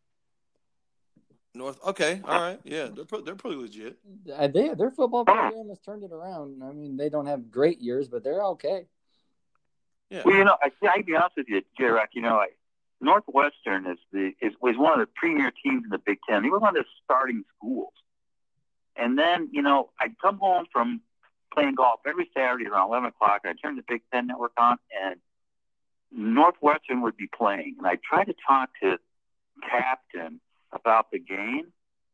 North. Okay, all right. Yeah, they're they're pretty legit. Uh, they their football program has turned it around. I mean, they don't have great years, but they're okay. Yeah. Well, you know, I I be honest with you, J-Rock. You know, like Northwestern is the is was one of the premier teams in the Big Ten. They were one of the starting schools. And then, you know, I'd come home from playing golf every Saturday around eleven o'clock. I'd turn the Big Ten Network on, and Northwestern would be playing. And I tried to talk to Captain about the game,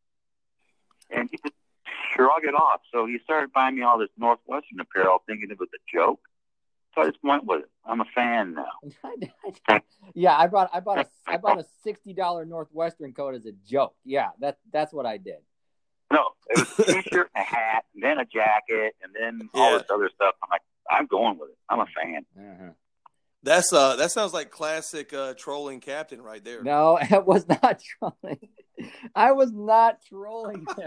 and he said, sure, I'll get off. So he started buying me all this Northwestern apparel, thinking it was a joke. So I just went with it. I'm a fan now. Yeah, I bought I bought a I bought a sixty dollar Northwestern coat as a joke. Yeah, that that's what I did. No, it was a t-shirt, and a hat, and then a jacket, and then all yeah. this other stuff. I'm like, I'm going with it. I'm a fan. Uh-huh. That's uh, that sounds like classic uh, trolling Captain right there. No, it was not trolling. I was not trolling him.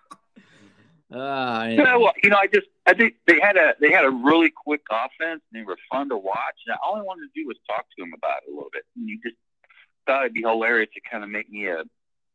uh, yeah, well, you know, I just I think they had a they had a really quick offense, and they were fun to watch. And all I wanted to do was talk to him about it a little bit. And you just thought it'd be hilarious to kind of make me a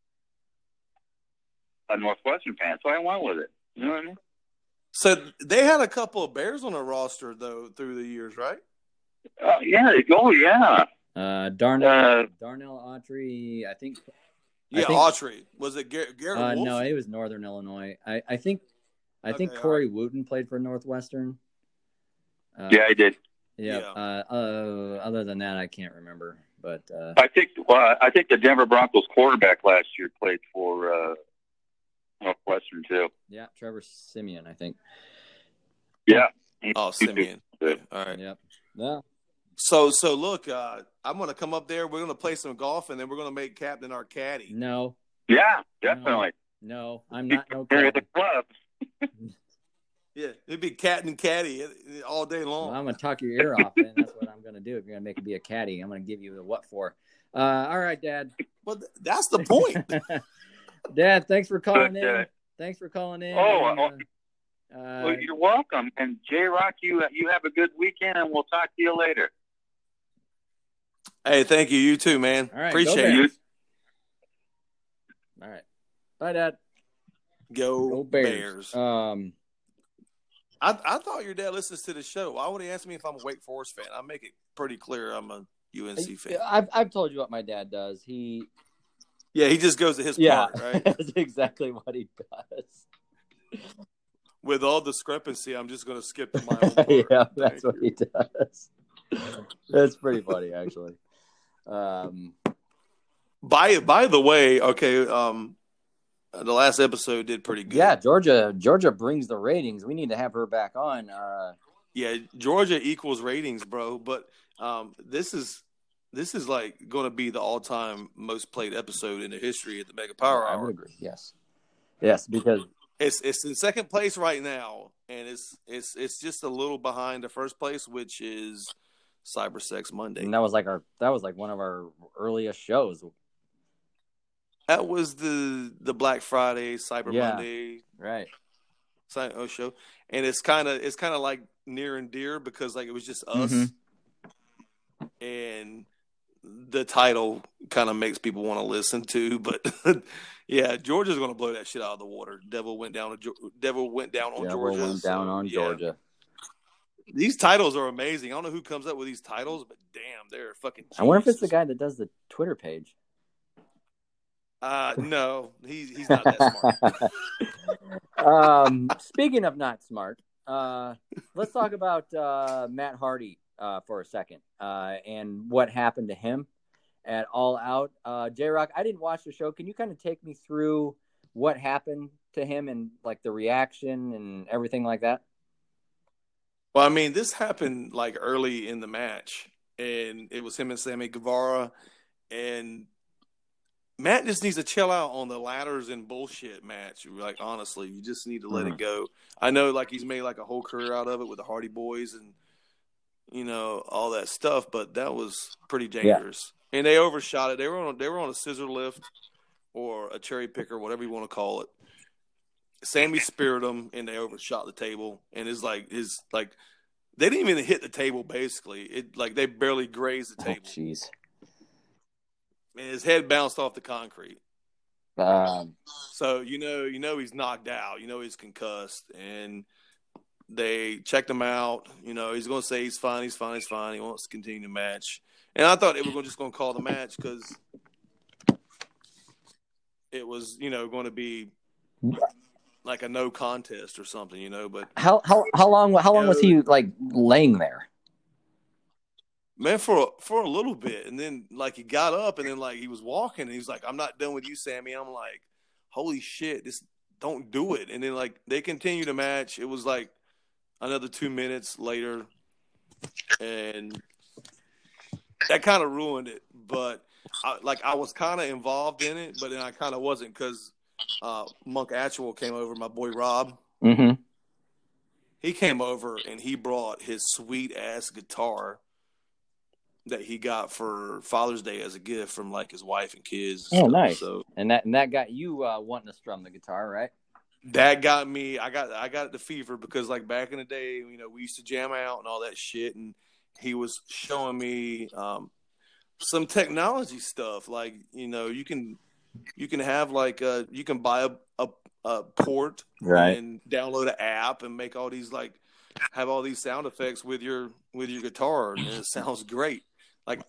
a Northwestern fan, so I went with it. You know what I mean? So they had a couple of Bears on the roster though through the years, right? Uh, yeah, oh yeah. Uh, Darnell, uh, Darnell Autry, I think. Yeah, I think, Autry. Was it Garrett, Garrett uh, Wolf? No, it was Northern Illinois. I, I think, I okay, think Corey right. Wooten played for Northwestern. Uh, yeah, he did. Yeah. yeah. Uh, uh, other than that, I can't remember. But uh, I think, well, I think the Denver Broncos quarterback last year played for uh, Northwestern too. Yeah, Trevor Siemian, I think. Yeah. Oh, Siemian. All right. Yep. Yeah. So, so look, uh, I'm going to come up there. We're going to play some golf, and then we're going to make Captain our caddy. No. Yeah, definitely. No, no I'm not no caddy. The club. Yeah, it'd be Captain Caddy all day long. Well, I'm going to talk your ear off, and that's what I'm going to do. If you're going to make it be a caddy, I'm going to give you the what for. Uh, all right, Dad. Well, that's the point. Dad, thanks for calling in. Uh, thanks for calling in. Oh, and, uh, uh, well, you're welcome. And J-Rock, you you have a good weekend, and we'll talk to you later. Hey, thank you. You too, man. All right, appreciate you. All right. Bye, Dad. Go, go Bears. Bears. Um, I I thought your dad listens to the show. Why would he ask me if I'm a Wake Forest fan? I make it pretty clear I'm a U N C fan. I've I've told you what my dad does. He Yeah, he just goes to his yeah, part, right? That's exactly what he does. With all discrepancy, I'm just going to skip to my own part. Yeah, that's Thank what you. he does. That's pretty funny, actually. Um, By by the way, okay, um, the last episode did pretty good. Yeah, Georgia Georgia brings the ratings. We need to have her back on. Uh, yeah, Georgia equals ratings, bro. But um, this is this is like going to be the all time most played episode in the history of the Mega Power I Hour. would agree. Yes, yes, because it's it's in second place right now, and it's it's it's just a little behind the first place, which is Cyber Sex Monday. And that was like our that was like one of our earliest shows. That was the the Black Friday, Cyber Yeah, Monday, right? oh, show, and it's kind of it's kind of like near and dear because like it was just us, Mm-hmm. and the title kind of makes people want to listen to. But yeah, Georgia's going to blow that shit out of the water. Devil went down. Devil went down on Devil Georgia. went down so, on yeah. Georgia. These titles are amazing. I don't know who comes up with these titles, but damn, they're fucking geniuses. I wonder if it's the guy that does the Twitter page. Uh, no, he's he's not that smart. um, speaking of not smart, uh, let's talk about uh, Matt Hardy uh, for a second uh, and what happened to him at All Out. Uh, J-Rock, I didn't watch the show. Can you kind of take me through what happened to him and like the reaction and everything like that? Well, I mean, this happened like early in the match, and it was him and Sammy Guevara, and Matt just needs to chill out on the ladders and bullshit match. Like, honestly, you just need to let mm. it go. I know, like, he's made, like, a whole career out of it with the Hardy Boys and, you know, all that stuff, but that was pretty dangerous. Yeah. And they overshot it. They were on, they were on a scissor lift or a cherry picker, whatever you want to call it. Sammy speared them, and they overshot the table. And it's like, his, like, they didn't even hit the table, basically. It Like, they barely grazed the table. Jeez. Oh, and his head bounced off the concrete. Um, so you know, you know he's knocked out. You know he's concussed, and they checked him out. You know he's going to say he's fine, he's fine, he's fine. He wants to continue the match. And I thought they were just going to call the match because it was, you know, going to be like a no contest or something. You know, but how how how long how long know, was he like laying there? Man, for for a little bit, and then like he got up, and then like he was walking, and he's like, "I'm not done with you, Sammy." I'm like, "Holy shit, this don't do it!" And then like they continued the match. It was like another two minutes later, and that kind of ruined it. But I, like I was kind of involved in it, but then I kind of wasn't because uh, Monk Actual came over. My boy Rob, mm-hmm. he came over and he brought his sweet ass guitar that he got for Father's Day as a gift from like his wife and kids. And oh, stuff. nice! So, and that and that got you uh, wanting to strum the guitar, right? That got me. I got I got the fever because like back in the day, you know, we used to jam out and all that shit, and he was showing me um, some technology stuff. Like you know, you can you can have like a, you can buy a, a, a port right. and download an app and make all these like have all these sound effects with your with your guitar, and it sounds great. Like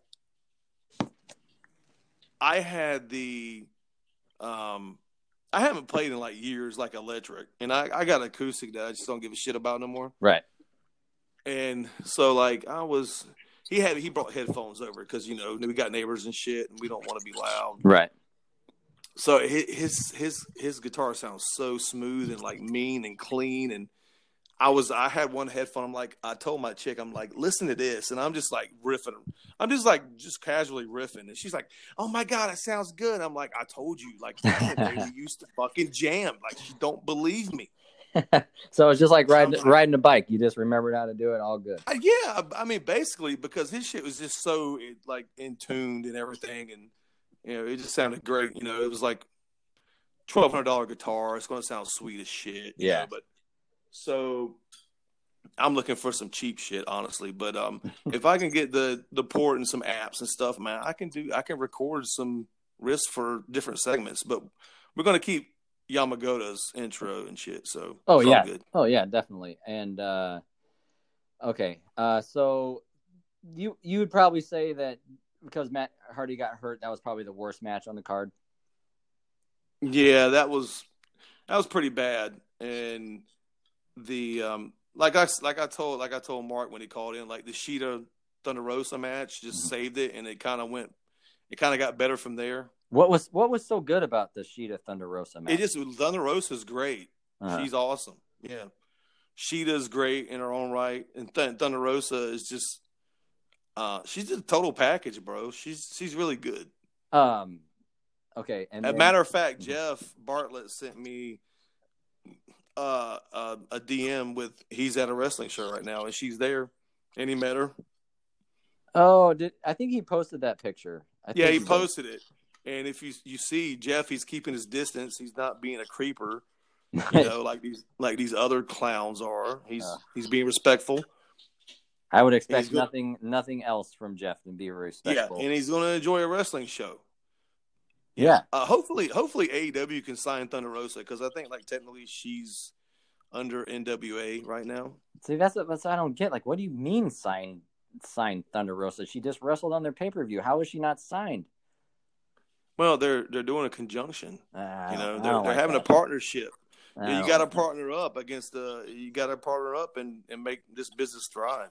I had the, um, I haven't played in like years, like electric, and I, I got acoustic that I just don't give a shit about no more. Right. And so like I was, he had he brought headphones over because you know we got neighbors and shit, and we don't want to be loud. Right. So his his his guitar sounds so smooth and like mean and clean, and I was, I had one headphone. I'm like, I told my chick, I'm like, listen to this. And I'm just like riffing. I'm just like, just casually riffing. And she's like, oh my God, it sounds good. I'm like, I told you, like, back in the day, we used to fucking jam. Like, she don't believe me. So it's just like riding, like riding a bike. You just remembered how to do it. All good. Uh, yeah. I mean, basically, because his shit was just so like in tuned and everything. And, you know, it just sounded great. You know, it was like twelve hundred dollars guitar. It's going to sound sweet as shit. Yeah. Know, but, So I'm looking for some cheap shit, honestly. But um, if I can get the, the port and some apps and stuff, man, I can do. I can record some riffs for different segments. But we're gonna keep Yamagota's intro and shit. So oh yeah, good. oh yeah, definitely. And uh, okay, uh, so you you would probably say that because Matt Hardy got hurt, that was probably the worst match on the card. Yeah, that was that was pretty bad, and. The um like I like I told like I told Mark when he called in, like the Shida Thunder Rosa match just saved it, and it kind of went it kind of got better from there. What was what was so good about the Shida Thunder Rosa match? It just Thunder Rosa's great. Uh-huh. She's awesome. Yeah, Shida's great in her own right, and Th- Thunder Rosa is just uh, she's a total package, bro. She's she's really good. Um, okay. And As a then, matter of fact, Jeff Bartlett sent me uh, uh, a D M with he's at a wrestling show right now, and she's there, and he met her. Oh, did I think he posted that picture? I Yeah, think he did. posted it. And if you you see Jeff, he's keeping his distance. He's not being a creeper, you know, like these like these other clowns are. He's uh, he's being respectful. I would expect nothing gonna, nothing else from Jeff than be respectful. Yeah, and he's going to enjoy a wrestling show. Yeah. Uh, hopefully, hopefully A E W can sign Thunder Rosa because I think like technically she's under N W A right now. See, that's what that's what I don't get. Like, what do you mean sign sign Thunder Rosa? She just wrestled on their pay per view. How is she not signed? Well, they're they're doing a conjunction. Uh, you know, they're they're like having that. a partnership. Yeah, you got to like partner up against the. You got to partner up and, and make this business thrive.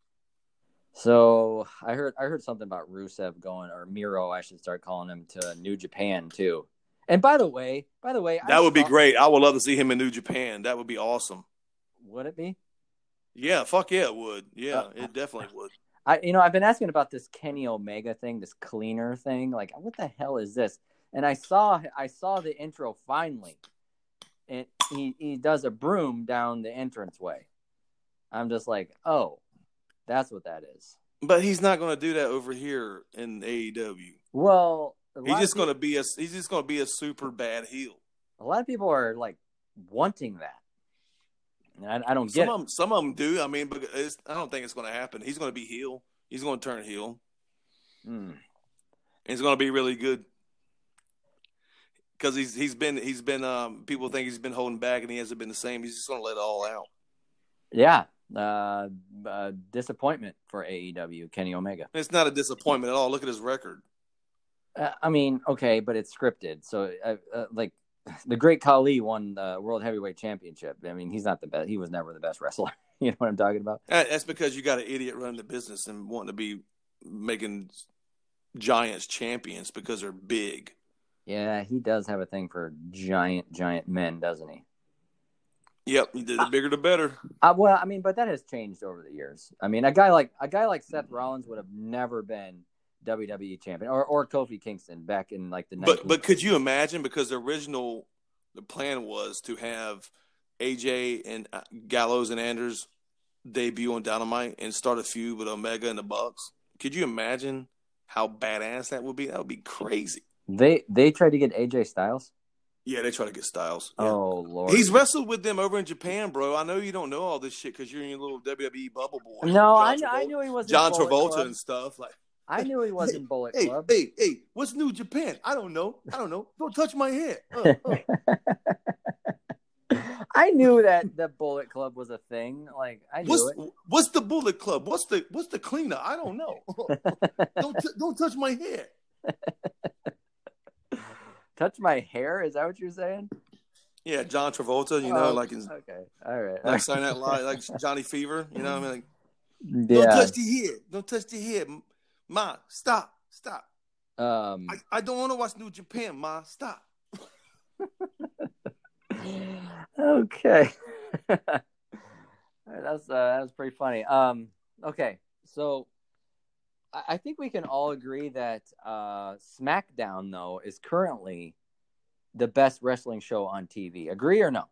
So I heard I heard something about Rusev going, or Miro, I should start calling him, to New Japan too. And by the way, by the way, that I would saw... be great. I would love to see him in New Japan. That would be awesome. Would it be? Yeah, fuck yeah, it would. Yeah, uh, it definitely would. I, you know, I've been asking about this Kenny Omega thing, this cleaner thing. Like, what the hell is this? And I saw, I saw the intro finally, and he, he does a broom down the entranceway. I'm just like, oh, that's what that is. But he's not going to do that over here in A E W. Well, he's just going to be a, he's just going to be a super bad heel. A lot of people are like wanting that. And I, I don't get some it. Of them, some of them do. I mean, but it's, I don't think it's going to happen. He's going to be heel. He's going to turn heel. Mm. It's going to be really good. Because he's he's been he's been um people think he's been holding back and he hasn't been the same. He's just gonna let it all out. Yeah, uh, uh, disappointment for A E W, Kenny Omega. It's not a disappointment at all. Look at his record. Uh, I mean, okay, but it's scripted. So, uh, uh, like, the Great Khali won the World Heavyweight Championship. I mean, he's not the best. He was never the best wrestler. You know what I'm talking about? That's because you got an idiot running the business and wanting to be making giants champions because they're big. Yeah, he does have a thing for giant, giant men, doesn't he? Yep, the bigger the better. Uh, well, I mean, but that has changed over the years. I mean, a guy like a guy like Seth Rollins would have never been W W E champion, or or Kofi Kingston back in like the. But but could you imagine? Because the original the plan was to have A J and Gallows and Anders debut on Dynamite and start a feud with Omega and the Bucks. Could you imagine how badass that would be? That would be crazy. They they tried to get A J Styles. Yeah, they try to get Styles. Yeah. Oh Lord, he's wrestled with them over in Japan, bro. I know you don't know all this shit because you're in your little W W E bubble boy. No, I, I knew he was John Travolta Club. And stuff like. I knew he wasn't hey, Bullet hey, Club. Hey, hey, what's New Japan? I don't know. I don't know. Don't touch my hair. Uh, uh. I knew that the Bullet Club was a thing. Like I knew what's, it. What's the Bullet Club? What's the what's the cleaner? I don't know. don't t- don't touch my hair. Touch my hair? Is that what you're saying? Yeah, John Travolta. You know, oh, like in, okay, all right. Like saying that lie, like Johnny Fever. You know, what I mean, like, yeah. Don't touch the hair. Don't touch the hair, Ma. Stop, stop. Um, I, I don't want to watch New Japan, Ma. Stop. Okay, that's uh, that's pretty funny. Um, okay, so I, I think we can all agree that uh, SmackDown though is currently the best wrestling show on T V. Agree or no?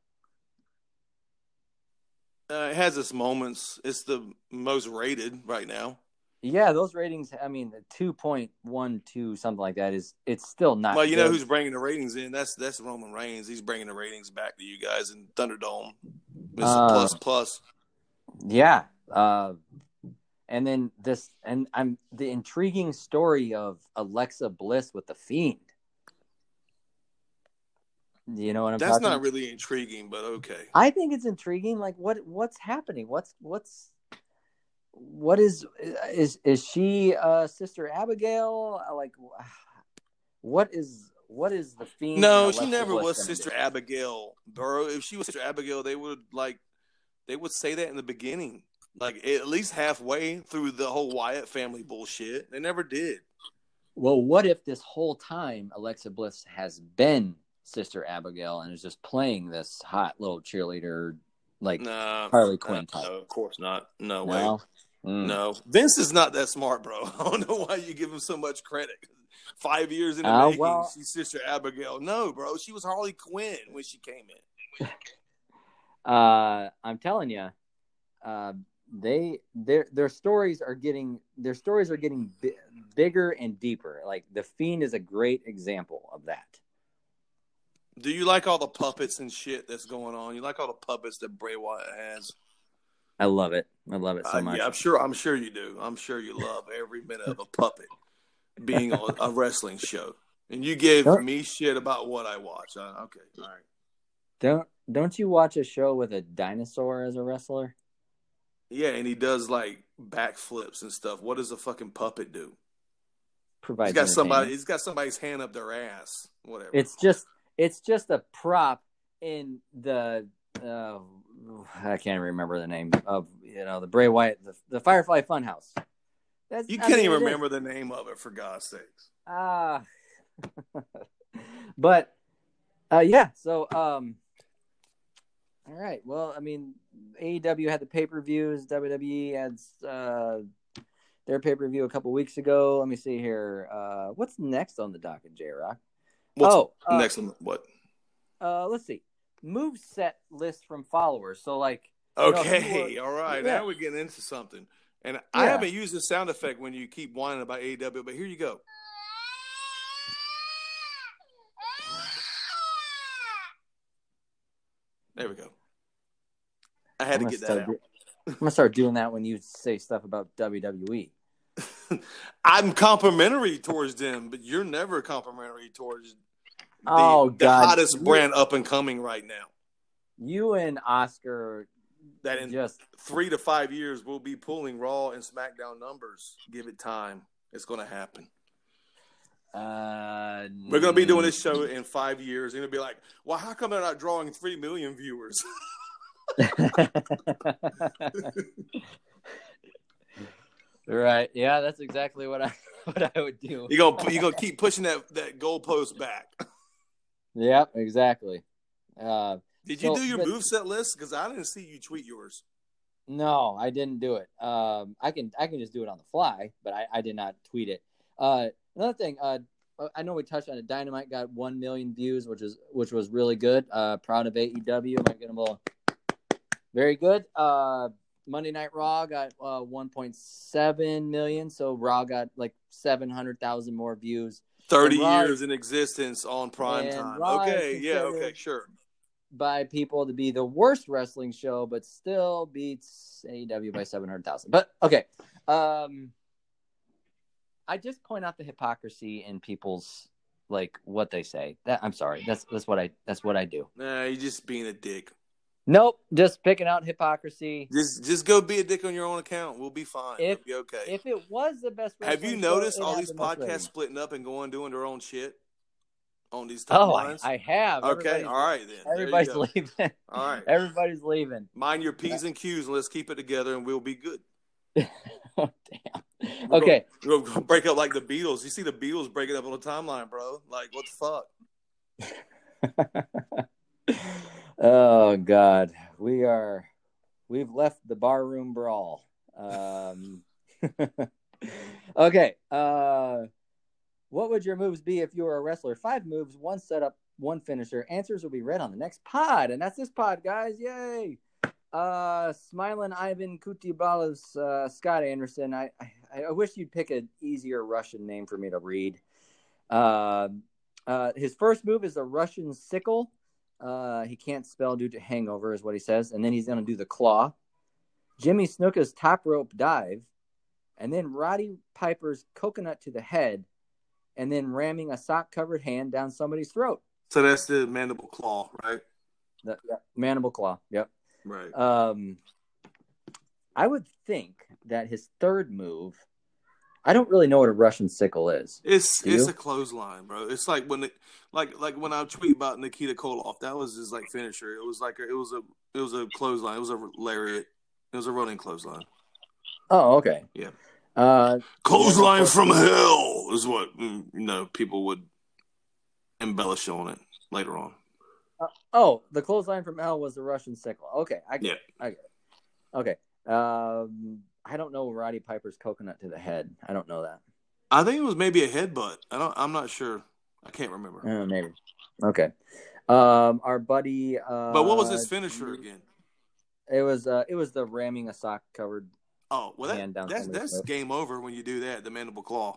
Uh, it has its moments. It's the most rated right now. Yeah, those ratings. I mean, two point one two something like that is. It's still not. Well, you good. know who's bringing the ratings in? That's that's Roman Reigns. He's bringing the ratings back to you guys in Thunderdome. It's uh, a plus plus. Yeah, uh, and then this, and I'm the intriguing story of Alexa Bliss with the Fiend. You know what I'm That's talking not about? really intriguing, but okay. I think it's intriguing. Like, what what's happening? What's what's what is is is she uh, Sister Abigail? Like, what is what is the Fiend? No, she never was Sister do? Abigail, bro. If she was Sister Abigail, they would like they would say that in the beginning, like at least halfway through the whole Wyatt family bullshit. They never did. well, what if this whole time Alexa Bliss has been Sister Abigail and is just playing this hot little cheerleader, like nah, Harley Quinn nah, type? No, of course not. No, No? way. Mm. No. Vince is not that smart, bro. I don't know why you give him so much credit. Five years in the Uh, making, well- she's Sister Abigail. No, bro. She was Harley Quinn when she came in. Uh, I'm telling you, uh, they their their stories are getting their stories are getting bi- bigger and deeper. Like the Fiend is a great example of that. Do you like all the puppets and shit that's going on? You like all the puppets that Bray Wyatt has? I love it. I love it so Uh, much. yeah, I'm sure. I'm sure you do. I'm sure you love every minute of a puppet being on a wrestling show. And you gave Don't- me shit about what I watch. Uh, okay, all right. Don't don't you watch a show with a dinosaur as a wrestler? Yeah, and he does like backflips and stuff. What does a fucking puppet do? Provides He's got somebody. entertainment. He's got somebody's hand up their ass. Whatever. It's just it's just a prop in the uh, I can't remember the name of you know the Bray Wyatt the, the Firefly Funhouse. That's, you I can't mean, even it is. remember the name of it, for God's sakes. Ah, but uh, yeah. So, um, all right. Well, I mean, A E W had the pay per views. W W E had uh, their pay per view a couple weeks ago. Let me see here. Uh, what's next on the docket, J Rock? What's oh, uh, next on the, what? Uh, let's see. Move set list from followers. So, like, you know, Okay, were, all right. yeah. Now we're getting into something. And I Yeah. haven't used the sound effect when you keep whining about A E W, but here you go. There we go. I had I'm to gonna get that start out. do- I'm gonna start doing that when you say stuff about W W E. I'm complimentary towards them, but you're never complimentary towards the, Oh, the God. hottest You- brand up and coming right now. You and Oscar That in just three to five years we'll be pulling Raw and SmackDown numbers. Give it time. It's going to happen. uh, We're going to be doing this show in five years. And it'll be like, well, how come they're not drawing three million viewers? Right. Yeah, that's exactly what I what I would do. You're going you're gonna keep pushing that, that goalpost back. Yep, exactly. Uh, Did you So, do your but- moveset list? Because I didn't see you tweet yours. no, I didn't do it. Um, I can I can just do it on the fly, but I, I did not tweet it. Uh, another thing, uh, I know we touched on it. Dynamite got one million views, which is which was really good. Uh, proud of A E W. I'm gonna get them all. Very good. Uh, Monday Night Raw got uh, one point seven million, so Raw got like seven hundred thousand more views. thirty And Raw years is- in existence on prime and time. Raw is Okay, yeah, considered- okay, sure. by people to be the worst wrestling show, but still beats A E W by seven hundred thousand. But okay, um, I just point out the hypocrisy in people's like what they say. That I'm sorry. That's that's what I that's what I do. Nah, you're just being a dick. Nope, just picking out hypocrisy. Just just go be a dick on your own account. We'll be fine. If- We'll be okay. If it was the best, Have you wrestling show, noticed it'd all have these the most podcasts ratings. splitting up and going doing their own shit on these Oh, I, timelines? I have. Okay, Everybody's- all right then. There you Everybody's go. leaving. All right. Everybody's leaving. Mind your P's and Q's and let's keep it together and we'll be good. Oh, damn. We're Okay. Gonna, we're gonna break up like the Beatles. You see the Beatles breaking up on the timeline, bro. Like, what the fuck? Oh God, we are we've left the barroom brawl. Um, okay, uh, what would your moves be if you were a wrestler? Five moves, one setup, one finisher. Answers will be read on the next pod, and that's this pod, guys. Yay! Uh, Smiling Ivan Kutybala's uh, Scott Anderson. I, I I wish you'd pick an easier Russian name for me to read. Uh, uh, his first move is a Russian sickle. Uh, he can't spell due to hangover, is what he says. And then he's going to do the claw. Jimmy Snuka's top rope dive. And then Roddy Piper's coconut to the head. And then ramming a sock-covered hand down somebody's throat. So that's the mandible claw, right? The, yeah, mandible claw, yep. Right. Um, I would think that his third move, I don't really know what a Russian sickle is. It's Do it's you? a clothesline, bro. It's like when it, like like when I tweet about Nikita Koloff, that was his like finisher. It was like a, it was a it was a clothesline. It was a lariat. It was a running clothesline. Oh, okay. Yeah. Uh, Clothesline from hell. sickle is what you know people would embellish on it later on. Uh, oh, the clothesline from hell was the Russian sickle. Okay, I get yeah. it. I get it. Okay. Um, I don't know Roddy Piper's coconut to the head. I don't know that. I think it was maybe a headbutt. I don't. I'm not sure. I can't remember. Uh, maybe. Okay. Um, our buddy. Uh, but what was his finisher again? It was. Uh, it was the ramming a sock covered. Oh well, that, hand down that's that's throat. game over when you do that. The mandible claw.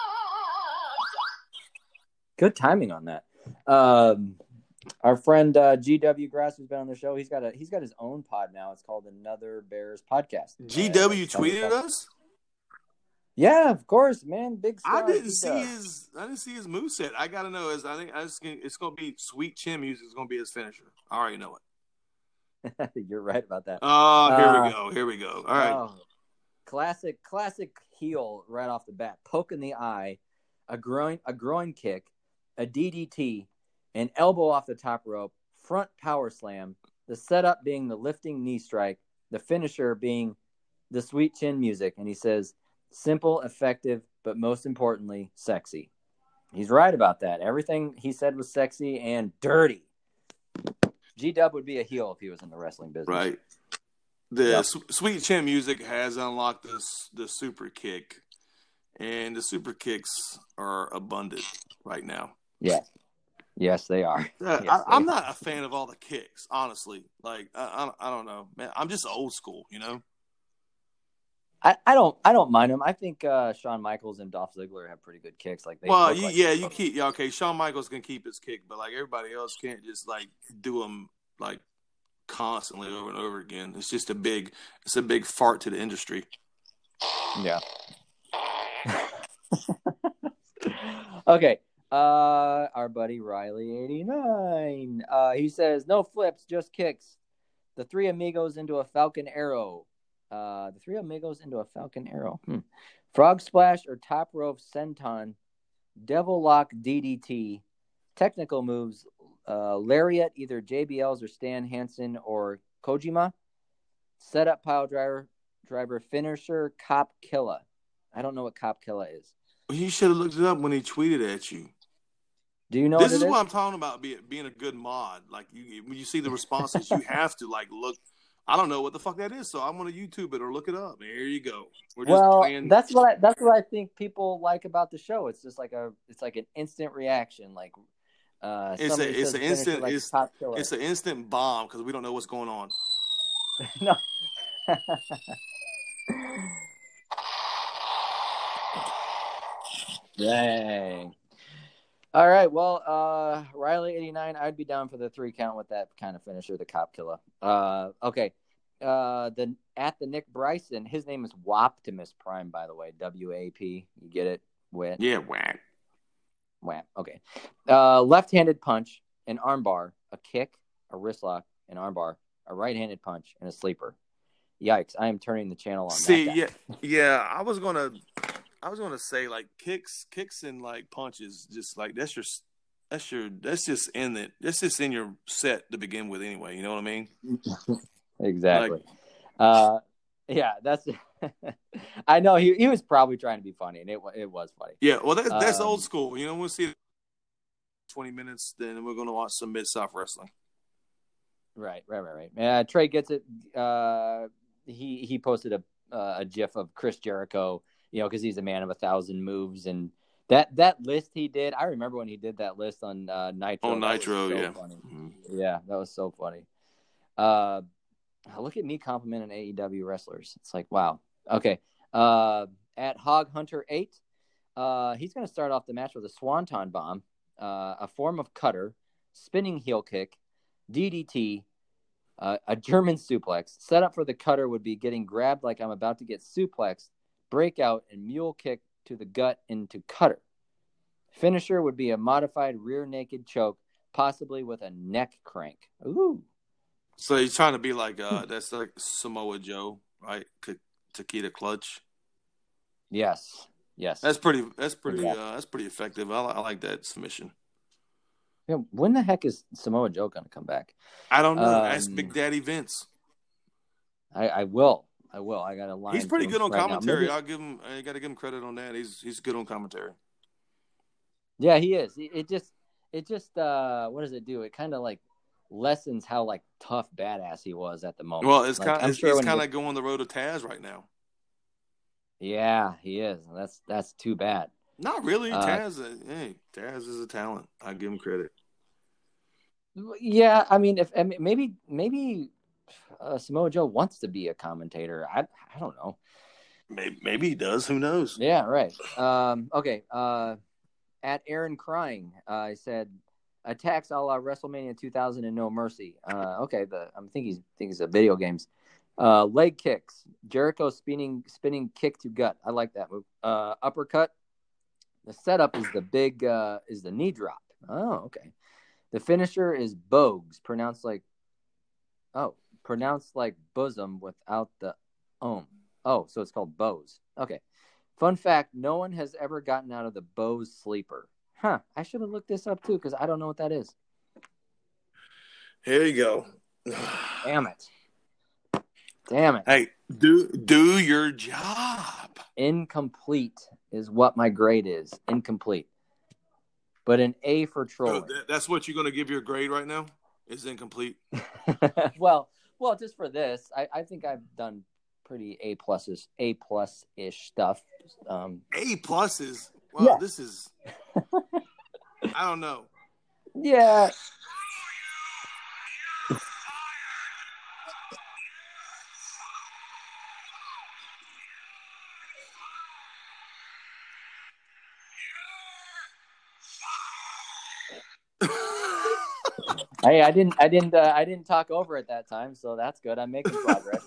Good timing on that. Um, our friend uh, G W Grass has been on the show. He's got a he's got his own pod now. It's called Another Bears Podcast. G W uh, tweeted us. Yeah, of course, man. Big star. I didn't see does. his. I didn't see his moveset. I gotta know. Is I think I just, it's gonna be Sweet Chin music. Is gonna be his finisher. I already know it. You're right about that. Oh, here uh, we go. Here we go. All right. Oh, classic, classic heel right off the bat. Poke in the eye, a groin, a groin kick, a D D T, an elbow off the top rope, front power slam. The setup being the lifting knee strike. The finisher being the Sweet Chin music. And he says, simple, effective, but most importantly, sexy. He's right about that. Everything he said was sexy and dirty. G-Dub would be a heel if he was in the wrestling business. Right. The yep. Su- Sweet Chin music has unlocked this the super kick, and the super kicks are abundant right now. Yeah. Yes, they are. Uh, yes, I, they I'm are. not a fan of all the kicks, honestly. Like, I, I, I don't know, man. I'm just old school, you know. I, I don't I don't mind them. I think uh, Shawn Michaels and Dolph Ziggler have pretty good kicks. Like they well, you, like yeah, you keep yeah, okay. Shawn Michaels can keep his kick, but like everybody else can't just like do them like constantly over and over again. It's just a big it's a big fart to the industry. Yeah. Okay. Uh, our buddy Riley eighty-nine. Uh, he says no flips, just kicks. The three amigos into a Falcon Arrow. Uh, the three amigos into a Falcon Arrow. Hmm. Frog Splash or Top Rope Senton. Devil Lock D D T. Technical moves. Uh, Lariat, either J B L's or Stan Hansen or Kojima. Setup pile driver. Driver finisher. Cop Killa. I don't know what Cop Killa is. He should have looked it up when he tweeted at you. Do you know this what is it is? what I'm talking about being, being a good mod. Like you, when you see the responses, you have to like look. I don't know what the fuck that is, so I'm gonna YouTube it or look it up. Here you go. We're just well, playing... that's what I, that's what I think people like about the show. It's just like a it's like an instant reaction. Like uh, it's a it's an instant like it's, it's an instant bomb because we don't know what's going on. No. Dang. All right. Well, uh, Riley eighty-nine, I'd be down for the three count with that kind of finisher, the Cop Killer. Uh, okay. Uh, the at the Nick Bryson, his name is Waptimus Prime, by the way. W A P. You get it? Wet. Yeah, whack. Whack. Okay. Uh, left-handed punch, an armbar, a kick, a wrist lock, an armbar, a right-handed punch, and a sleeper. Yikes! I am turning the channel on. See, that yeah, yeah. I was gonna. I was gonna say like kicks, kicks and like punches, just like that's your, that's your, that's just in it. That's just in your set to begin with, anyway. You know what I mean? Exactly. Like, uh, yeah, that's. I know he he was probably trying to be funny, and it it was funny. Yeah, well, that's that's um, old school. You know, we'll see. Twenty minutes, then we're gonna watch some Mid-South wrestling. Right, right, right, right. Uh, Trey gets it. Uh, he he posted a uh, a GIF of Chris Jericho. You know, because he's a man of a thousand moves, and that, that list he did. I remember when he did that list on uh, Nitro. Oh, Nitro, so yeah, mm-hmm. yeah, that was so funny. Uh, look at me complimenting A E W wrestlers. It's like, wow. Okay, uh, at Hog Hunter eight, uh, he's going to start off the match with a Swanton Bomb, uh, a form of cutter, spinning heel kick, D D T, uh, a German suplex. Setup for the cutter would be getting grabbed like I'm about to get suplexed. Breakout and mule kick to the gut into cutter. Finisher would be a modified rear naked choke, possibly with a neck crank. Ooh. So he's trying to be like uh, that's like Samoa Joe, right? K- Takeda Clutch. Yes. Yes. That's pretty. That's pretty. Yeah. Uh, that's pretty effective. I, I like that submission. Yeah, when the heck is Samoa Joe going to come back? I don't know. Um, Ask Big Daddy Vince. I, I will. I will. I got a line. He's pretty good on right commentary. Maybe... I'll give him. I got to give him credit on that. He's he's good on commentary. Yeah, he is. It, it just, it just, uh, what does it do? It kind of like lessens how like tough badass he was at the moment. Well, it's like, kind. I'm It's, sure he's when kind he of going the road of Taz right now. Yeah, he is. That's that's too bad. Not really. Uh, Taz, uh, hey, Taz is a talent. I give him credit. Yeah, I mean, if I mean, maybe maybe uh, Samoa Joe wants to be a commentator. I I don't know. Maybe, maybe he does. Who knows? Yeah, right. Um, okay. Uh, at Aaron Crying, uh, I said attacks a la WrestleMania two thousand and No Mercy. Uh, okay, the I'm thinking he's thinking it's a video games. Uh, leg kicks, Jericho spinning spinning kick to gut. I like that move. Uh, uppercut. The setup is the big uh, is the knee drop. Oh, okay. The finisher is Bogues, pronounced like oh, pronounced like bosom without the om. Oh, so it's called Bose. Okay. Fun fact, no one has ever gotten out of the Bose sleeper. Huh. I should have looked this up too, because I don't know what that is. Here you go. Damn it. Damn it. Hey, do do your job. Incomplete is what my grade is. Incomplete. But an A for trolling. So that, that's what you're going to give your grade right now? Is incomplete? well, well, just for this, I, I think I've done pretty A pluses, A plus ish stuff. Um, A pluses? Wow, yeah. This is. I don't know. Yeah. Hey, I didn't, I didn't, uh, I didn't talk over it that time, so that's good. I'm making progress.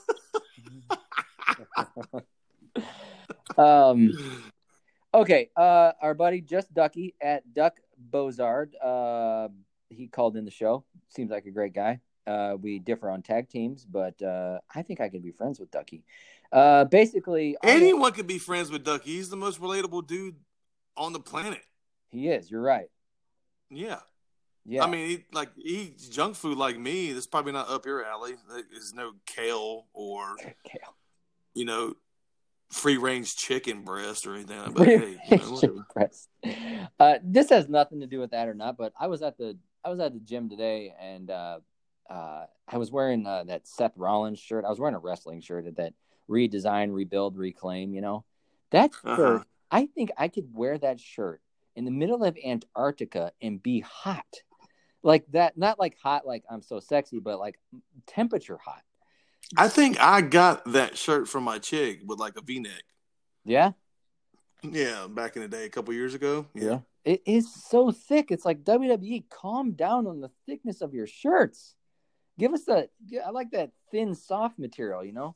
um, okay. Uh, our buddy Just Ducky at Duck Bozard. Uh, he called in the show. Seems like a great guy. Uh, we differ on tag teams, but uh, I think I could be friends with Ducky. Uh, basically, anyone could be friends with Ducky. He's the most relatable dude on the planet. He is. You're right. Yeah. Yeah. I mean, he, like he eats junk food like me. That's probably not up your alley. There's no kale or kale. You know, free range chicken breast or anything. But hey, you know, chicken breast. Uh, this has nothing to do with that or not. But I was at the I was at the gym today, and uh, uh, I was wearing uh, that Seth Rollins shirt. I was wearing a wrestling shirt at that redesign, rebuild, reclaim. You know, that shirt. Uh-huh. I think I could wear that shirt in the middle of Antarctica and be hot. Like that, not like hot, like I'm so sexy, but like temperature hot. I think I got that shirt from my chick with like a V-neck. Yeah? Yeah, back in the day, a couple years ago. Yeah. yeah. It is so thick. It's like W W E, calm down on the thickness of your shirts. Give us the, I like that thin, soft material, you know?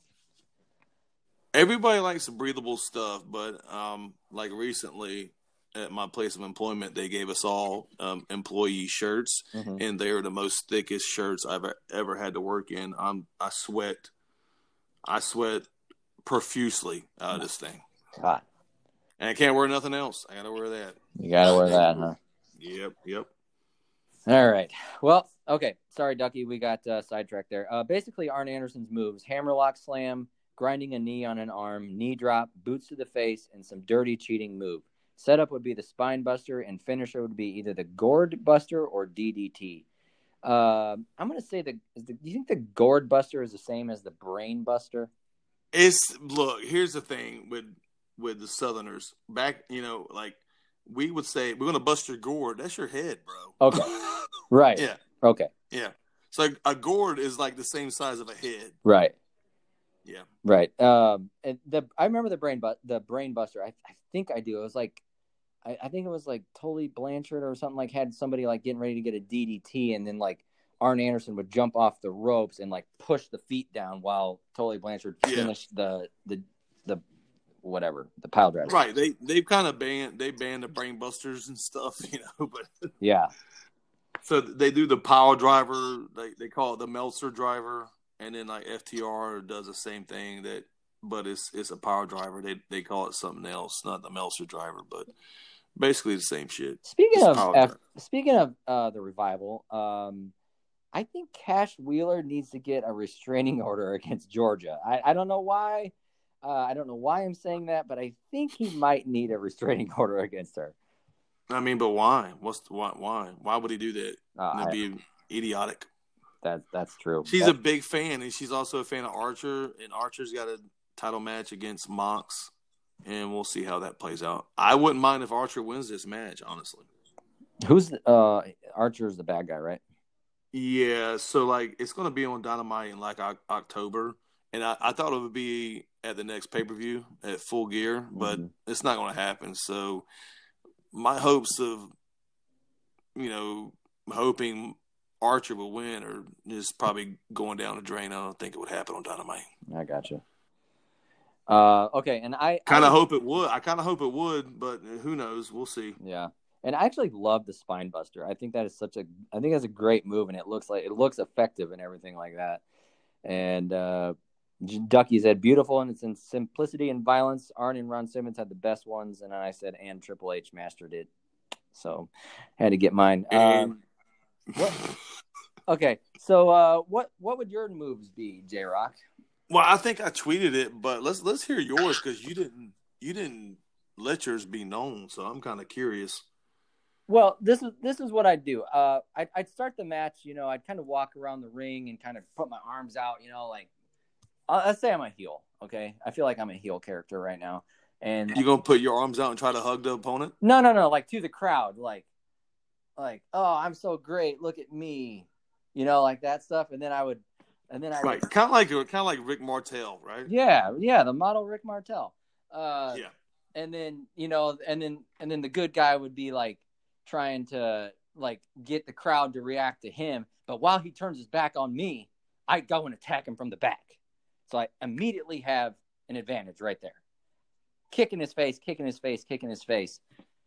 Everybody likes breathable stuff, but um, like recently, at my place of employment, they gave us all um, employee shirts, mm-hmm. and they are the most thickest shirts I've ever had to work in. I'm I sweat, I sweat profusely out of this thing. God. And I can't wear nothing else. I gotta wear that. You gotta wear that, huh? Yep, yep. All right. Well, okay. Sorry, Ducky. We got uh, sidetracked there. Uh, basically, Arn Anderson's moves: hammerlock slam, grinding a knee on an arm, knee drop, boots to the face, and some dirty cheating move. Setup would be the spine buster, and finisher would be either the gourd buster or D D T. Uh, I'm going to say the, the. Do you think the gourd buster is the same as the brain buster? It's look. Here's the thing with with the Southerners. Back, you know, like we would say, we're going to bust your gourd. That's your head, bro. Okay. Right. Yeah. Okay. Yeah. So a gourd is like the same size of a head. Right. Yeah. Right. Um. And the I remember the brain bu- the brain buster. I I think I do. It was like. I, I think it was like Tully Blanchard or something, like had somebody like getting ready to get a D D T, and then like Arn Anderson would jump off the ropes and like push the feet down while Tully Blanchard finished yeah. the the the whatever the pile driver. Right. They they've kind of banned they banned the brain busters and stuff, you know. But yeah. So they do the pile driver. They they call it the Meltzer driver, and then like F T R does the same thing that, but it's it's a power driver. They they call it something else, not the Meltzer driver, but. Basically the same shit. Speaking it's of F, speaking of uh, the revival, um, I think Cash Wheeler needs to get a restraining order against Georgia. I, I don't know why. Uh, I don't know why I'm saying that, but I think he might need a restraining order against her. I mean, but why? What's the, why? Why? Why would he do that? Uh, That'd I, be idiotic. that that's true. She's But, a big fan, and she's also a fan of Archer. And Archer's got a title match against Mox, and we'll see how that plays out. I wouldn't mind if Archer wins this match, honestly. who's uh Archer's the bad guy, right? Yeah, so like it's gonna be on Dynamite in like o- October, and I, I thought it would be at the next pay per view at Full Gear, but Mhm. it's not gonna happen. So my hopes of, you know, hoping Archer will win are just probably going down the drain. I don't think it would happen on Dynamite. I got you. Uh, okay, and I Kind I, of hope it would. I kind of hope it would, but who knows? We'll see. yeah, and I actually love the spine buster. I think that is such a, I think that's a great move, and it looks like it looks effective and everything like that. And uh, Ducky said, "Beautiful in its in simplicity and violence. Arn and Ron Simmons had the best ones," and I said, "And Triple H mastered it." So, had to get mine. And Um, what? Okay, so uh, what what would your moves be, J Rock? well, I think I tweeted it, but let's let's hear yours because you didn't you didn't let yours be known. So I'm kind of curious. Well, this is this is what I'd do. Uh, I'd, I'd start the match. You know, I'd kind of walk around the ring and kind of put my arms out. You know, like uh, let's say I'm a heel. Okay, I feel like I'm a heel character right now. And You gonna put your arms out and try to hug the opponent? no, no, no, like to the crowd, like, like, oh, I'm so great. Look at me. You know, like that stuff. And then I would, and then I Right, would, kind of like kind of like Rick Martel, right? yeah, yeah, the model Rick Martel. Uh, Yeah. and then you know, and then and then the good guy would be like trying to like get the crowd to react to him, but while he turns his back on me, I go and attack him from the back. So I immediately have an advantage right there. Kicking his face, kicking his face, kicking his face.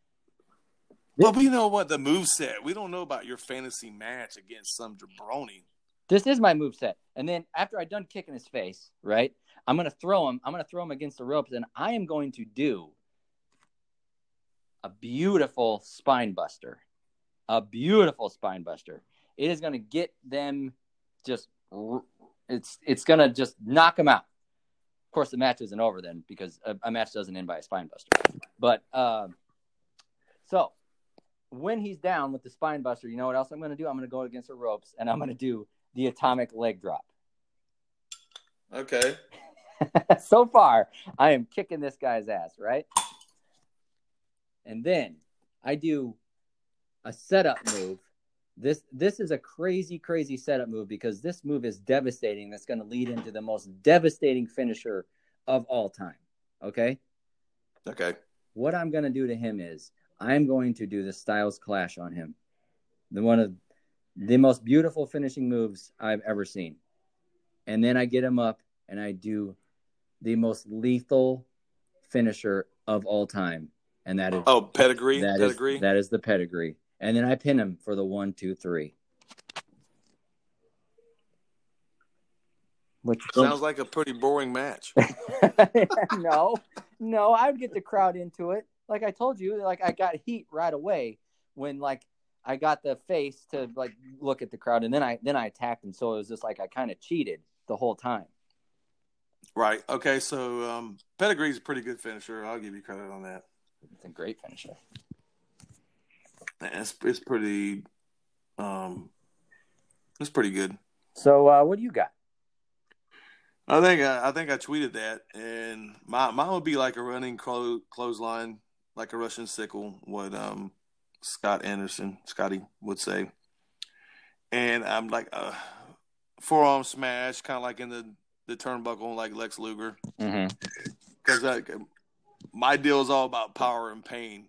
But we know what the moveset. We don't know about your fantasy match against some jabroni. This is my moveset. And then after I'm done kicking his face, right, I'm going to throw him. I'm going to throw him against the ropes, and I am going to do a beautiful spine buster. A beautiful spine buster. It is going to get them just – it's it's going to just knock them out. Of course, the match isn't over then because a, a match doesn't end by a spine buster. But uh, so when he's down with the spine buster, you know what else I'm going to do? I'm going to go against the ropes, and I'm going to do the atomic leg drop. Okay. So far, I am kicking this guy's ass, right? And then I do a setup move. This this is a crazy, crazy setup move because this move is devastating. That's going to lead into the most devastating finisher of all time. Okay? Okay. What I'm going to do to him is I'm going to do the Styles Clash on him. The one of the most beautiful finishing moves I've ever seen. And then I get him up and I do the most lethal finisher of all time. And that is Oh, pedigree. that is pedigree. that is the pedigree. And then I pin him for the one, two, three. Which Sounds like a pretty boring match. no, no, I would get the crowd into it. Like I told you, like I got heat right away when like I got the face to like look at the crowd, and then I then I attacked him. So it was just like I kind of cheated the whole time. Right. Okay. So um, pedigree's a pretty good finisher. I'll give you credit on that. It's a great finisher. It's it's pretty, um, it's pretty good. So uh, what do you got? I think I, I think I tweeted that, and my mine would be like a running clo- clothesline, like a Russian sickle. What um Scott Anderson, Scotty would say, and I'm like a forearm smash, kind of like in the the turnbuckle, like Lex Luger, Mm-hmm. because like my deal is all about power and pain.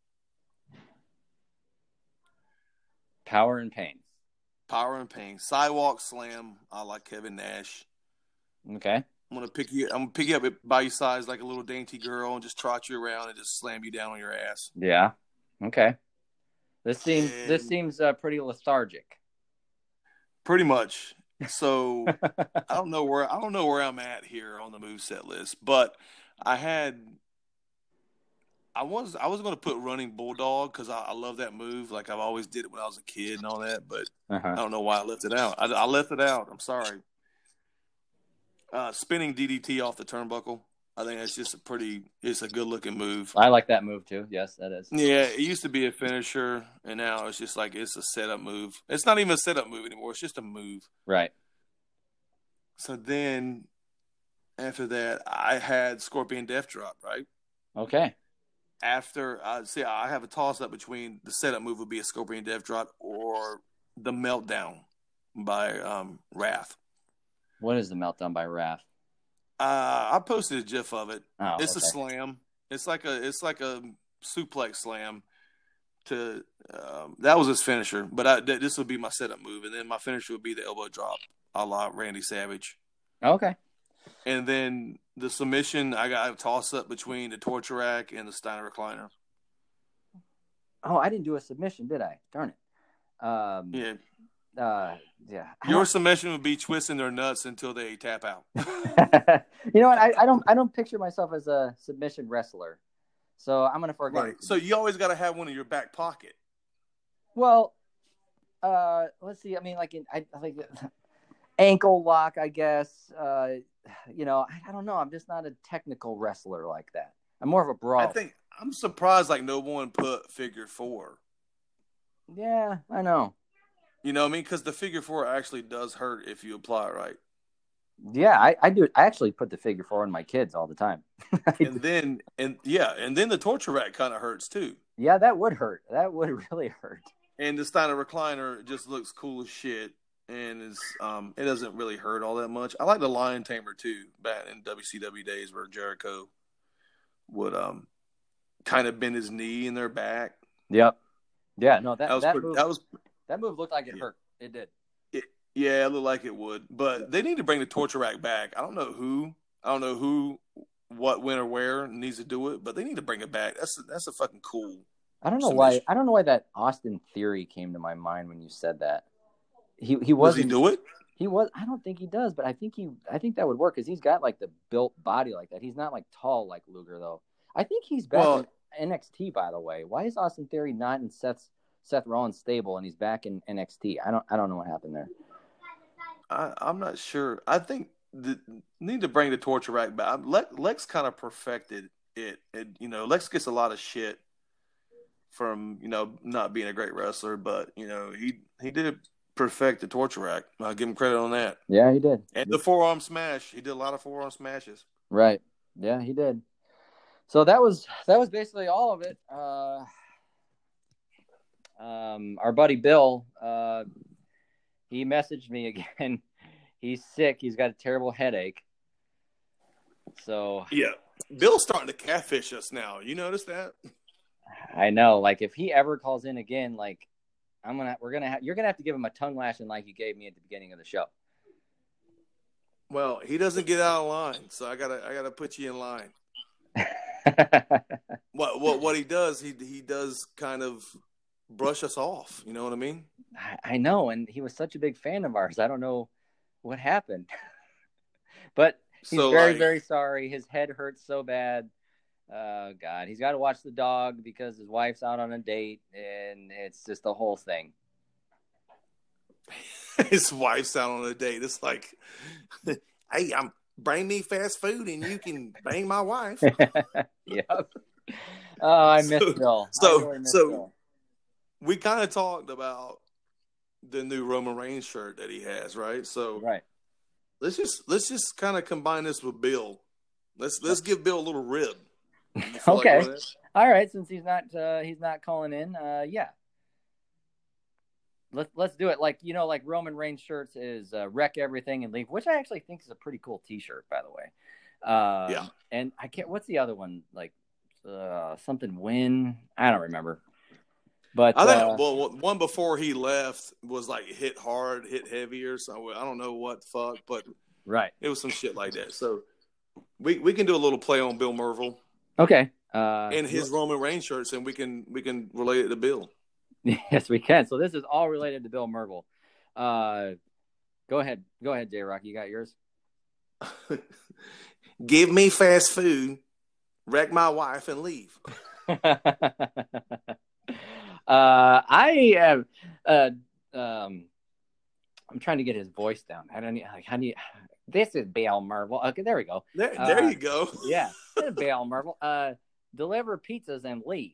Power and pain. Power and pain. Sidewalk slam. I like Kevin Nash. Okay. I'm gonna pick you. I'm gonna pick you up by your sides like a little dainty girl and just trot you around and just slam you down on your ass. Yeah. Okay. This seems And this seems uh, pretty lethargic. pretty much. So I don't know where I don't know where I'm at here on the moveset list, but I had. I was I was gonna put running bulldog because I, I love that move. Like I've always did it when I was a kid and all that, but Uh-huh. I don't know why I left it out. I, I left it out. I'm sorry. Uh, spinning D D T off the turnbuckle. I think that's just a pretty, it's a good looking move. I like that move too. Yes, that is. Yeah, it used to be a finisher, and now it's just like it's a setup move. It's not even a setup move anymore. It's just a move. Right. So then after that, I had Scorpion Death Drop, right? Okay. After, I see, I have a toss up between the setup move would be a Scorpion Death Drop or the Meltdown by um, Wrath. What is the Meltdown by Wrath? Uh, I posted a GIF of it. Oh, it's okay. a slam. It's like a it's like a suplex slam. To um, that was his finisher, but I, th- this would be my setup move, and then my finisher would be the elbow drop, a la Randy Savage. Okay. And then the submission, I got a toss up between the torture rack and the Steiner recliner. Oh, I didn't do a submission, did I? Darn it. Um, yeah. Uh, yeah. Your submission would be twisting their nuts until they tap out. You know what? I, I don't. I don't picture myself as a submission wrestler, so I'm gonna forget. Right. So you always got to have one in your back pocket. Well, uh, let's see. I mean, like in, I, I think ankle lock, I guess. Uh, you know, I, I don't know. I'm just not a technical wrestler like that. I'm more of a brawl. I think I'm surprised like no one put figure four. Yeah, I know. You know what I mean? Because the figure four actually does hurt if you apply it right. Yeah, I, I do. I actually put the figure four on my kids all the time. and then, and yeah, and then the torture rack kind of hurts too. Yeah, that would hurt. That would really hurt. And the Steiner recliner just looks cool as shit, and is um, it doesn't really hurt all that much. I like the Lion Tamer too, back in W C W days where Jericho would um kind of bend his knee in their back. Yep. Yeah. No, that that was that, pretty, move, that was that move looked like it yeah. hurt. It did. It, yeah, it looked like it would, but they need to bring the torture rack back. I don't know who, I don't know who, what, when, or where needs to do it, but they need to bring it back. That's a, that's a fucking cool. I don't know submission. why. I don't know why that Austin Theory came to my mind when you said that. He he wasn't. Does he do it? He was. I don't think he does, but I think he. I think that would work because he's got like the built body like that. He's not like tall like Luger though. I think he's back well, in N X T. By the way, why is Austin Theory not in Seth's Seth Rollins' stable and he's back in N X T? I don't. I don't know what happened there. I, I'm not sure. I think the need to bring the torture rack back. Lex, Lex kind of perfected it. it. You know, Lex gets a lot of shit from you know not being a great wrestler, but you know he he did perfect the torture rack. I'll give him credit on that. Yeah, he did. And the forearm smash. He did a lot of forearm smashes. Right. Yeah, he did. So that was that was basically all of it. Uh, um, our buddy Bill, uh, he messaged me again. He's sick. He's got a terrible headache. So yeah, Bill's starting to catfish us now. You notice that? I know. Like if he ever calls in again, like I'm gonna, we're gonna have, you're gonna have to give him a tongue lashing like you gave me at the beginning of the show. Well, he doesn't get out of line, so I gotta, I gotta put you in line. what, what, what he does, he he does kind of brush us off. You know what I mean? I, I know, and he was such a big fan of ours. I don't know what happened, but he's so, very, like, very sorry. His head hurts so bad. Oh God, he's got to watch the dog because his wife's out on a date, and it's just the whole thing. His wife's out on a date. It's like, hey, I'm bring me fast food, and you can bang my wife. Yep. Oh, I miss so, Bill. So, really miss so Bill. We kind of talked about the new Roman Reigns shirt that he has, right? So, right. Let's just let's just kind of combine this with Bill. Let's let's give Bill a little rib. Okay. Like all right. Since he's not uh, he's not calling in, uh, yeah. Let's let's do it. Like you know, like Roman Reigns shirts is uh, wreck everything and leave, which I actually think is a pretty cool T-shirt, by the way. Uh, yeah. And I can't. What's the other one? Like uh, something win. I don't remember. But I think uh, well, one before he left was like hit hard, hit heavier. So I don't know what the fuck, but right, it was some shit like that. So we we can do a little play on Bill Merville. Okay. Uh, and his Roman Reigns shirts, and we can we can relate it to Bill. Yes, we can. So this is all related to Bill Merville. Uh, go ahead, go ahead, J Rock. You got yours. Give me fast food, wreck my wife, and leave. uh, I have. Uh, um, I'm trying to get his voice down. How do you? How do you? This is Bail Marvel. Okay, there we go. There, there uh, you go. Yeah, Bail Marvel. Uh, deliver pizzas and leave.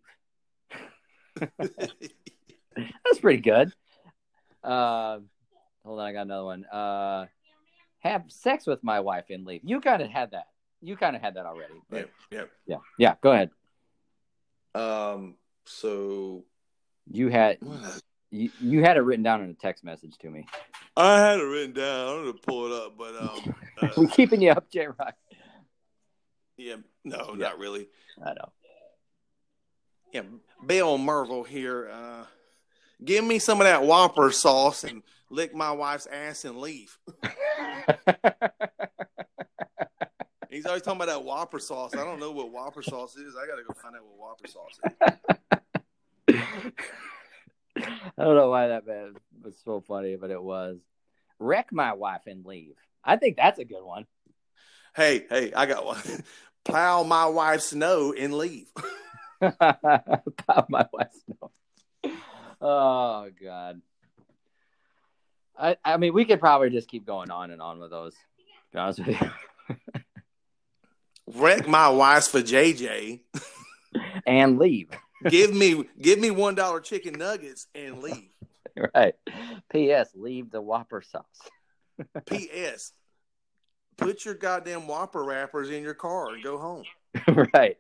That's pretty good. Uh, hold on, I got another one. Uh, have sex with my wife and leave. You kind of had that. You kind of had that already. But... Yeah, yeah, yeah, yeah. Go ahead. Um. So you had you, you had it written down in a text message to me. I had it written down. I'm gonna pull it up, but um, uh, we're keeping you up, J Rock. Yeah, no, yeah. not really. I know. Yeah, Bail Marvel here. Uh, give me some of that Whopper sauce and lick my wife's ass and leave. He's always talking about that Whopper sauce. I don't know what Whopper sauce is. I got to go find out what Whopper sauce is. I don't know why that man was so funny, but it was. Wreck my wife and leave. I think that's a good one. Hey, hey, I got one. Plow my wife's snow and leave. Plow my wife's snow. Oh, God. I, I mean, we could probably just keep going on and on with those. To be honest with you. Wreck my wife's for J J and leave. give me give me one dollar chicken nuggets and leave. Right. P S. Leave the Whopper sauce. P S. Put your goddamn Whopper wrappers in your car and go home. Right.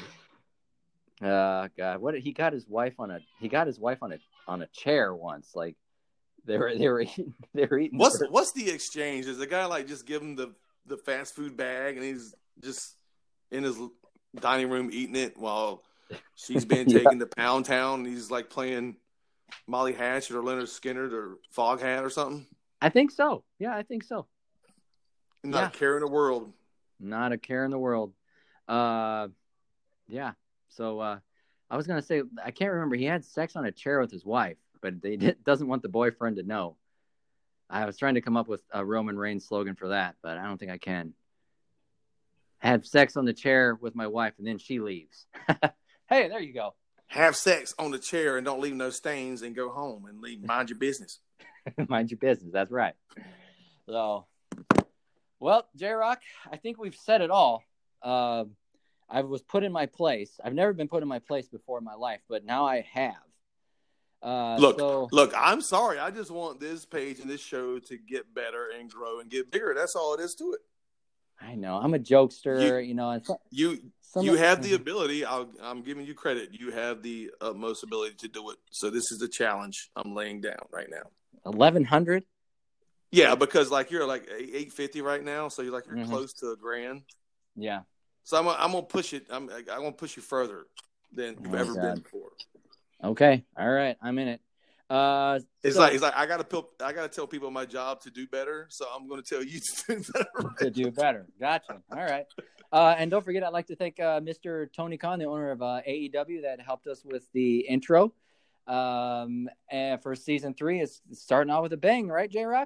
Uh God, what he got his wife on a he got his wife on a on a chair once. Like they were they were eating they were eating. What's what's the exchange? Is the guy like just give him the the fast food bag and he's just in his dining room eating it while she's been yeah. taken to Pound Town and he's like playing Molly Hatchet or Leonard Skinner or Foghat or something? I think so. Yeah, I think so. Not yeah. a care in the world. Not a care in the world. Uh, yeah. So uh, I was gonna say I can't remember. He had sex on a chair with his wife, but they did, doesn't want the boyfriend to know. I was trying to come up with a Roman Reigns slogan for that, but I don't think I can. Have sex on the chair with my wife, and then she leaves. Hey, there you go. Have sex on the chair and don't leave no stains and go home and leave. Mind your business. Mind your business. That's right. So, well, J-Rock, I think we've said it all. Uh, I was put in my place. I've never been put in my place before in my life, but now I have. Uh, look, so... look, I'm sorry. I just want this page and this show to get better and grow and get bigger. That's all it is to it. I know. I'm a jokester, you, you know. And so, you you have the ability. I'll, I'm giving you credit. You have the utmost ability to do it. So this is the challenge I'm laying down right now. eleven hundred Yeah, because like you're like eight fifty right now, so you're like you're mm-hmm. close to a grand. Yeah. So I'm I'm gonna push it. I'm I'm gonna push you further than you've oh, ever God. been before. Okay. All right. I'm in it. Uh, it's so, like it's like I gotta tell I gotta tell people my job to do better, so I'm gonna tell you to do better. Right? To do better. Gotcha. All right. Uh, and don't forget, I'd like to thank uh, Mister Tony Khan, the owner of uh, A E W, that helped us with the intro. Um, and for season three, it's starting out with a bang, right, J-Rock?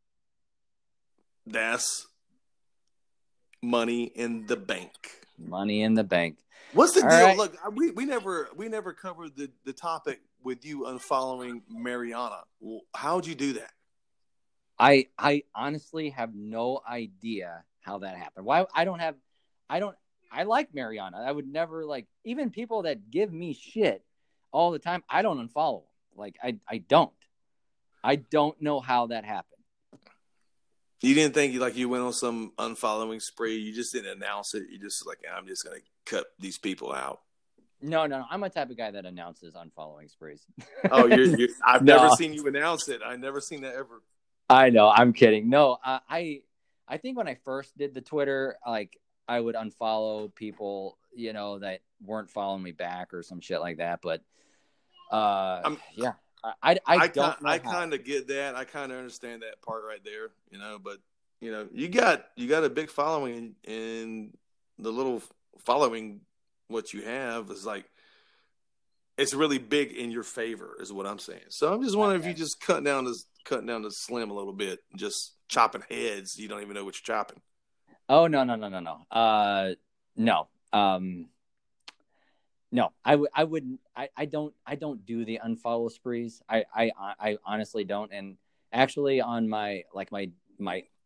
That's money in the bank. Money in the bank. What's the All deal? right. Look, we, we never we never covered the, the topic with you unfollowing Mariana. How'd you do that? I I honestly have no idea how that happened. Why I don't have I don't I like Mariana. I would never like even people that give me shit all the time. I don't unfollow them. Like I I don't. I don't know how that happened. You didn't think you like you went on some unfollowing spree. You just didn't announce it. You just like I'm just gonna cut these people out. No, no, no. I'm a type of guy that announces unfollowing sprees. Oh, you're, you're I've no. never seen you announce it. I've never seen that ever. I know. I'm kidding. No, uh, I I think when I first did the Twitter, like I would unfollow people, you know, that weren't following me back or some shit like that. But uh, I'm, yeah, I I, I don't. I kind of get that. I kind of understand that part right there, you know. But you know, you got you got a big following, and the little following what you have is like it's really big in your favor, is what I'm saying. So I'm just wondering okay. if you just cut down this. Cutting down the slim a little bit, just chopping heads. You don't even know what you're chopping. Oh no no no no no. Uh, no. Um, no. I would I wouldn't. I, I don't I don't do the unfollow sprees. I, I I honestly don't. And actually, on my like my my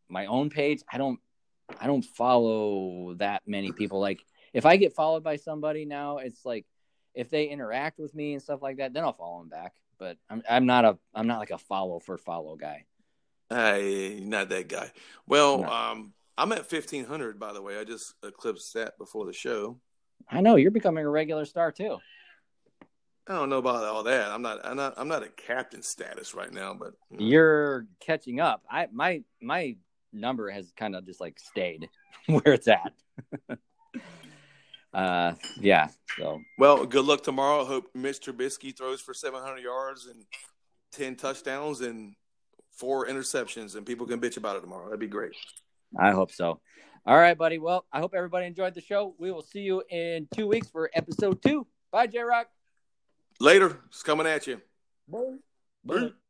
my own page, I don't I don't follow that many people. Like if I get followed by somebody now, it's like if they interact with me and stuff like that, then I'll follow them back. But I'm I'm not a I'm not like a follow for follow guy. Hey, not that guy. Well, No. um, I'm at fifteen hundred, by the way. I just eclipsed that before the show. I know you're becoming a regular star too. I don't know about all that. I'm not. I'm not. I'm not at captain status right now, but you know. You're catching up. I my my number has kind of just like stayed where it's at. uh, yeah. So Well, good luck tomorrow. I hope Mitch Trubisky throws for seven hundred yards and ten touchdowns and four interceptions, and people can bitch about it tomorrow. That'd be great. I hope so. All right, buddy. Well, I hope everybody enjoyed the show. We will see you in two weeks for episode two. Bye, J-Rock. Later. It's coming at you. Bye. Bye.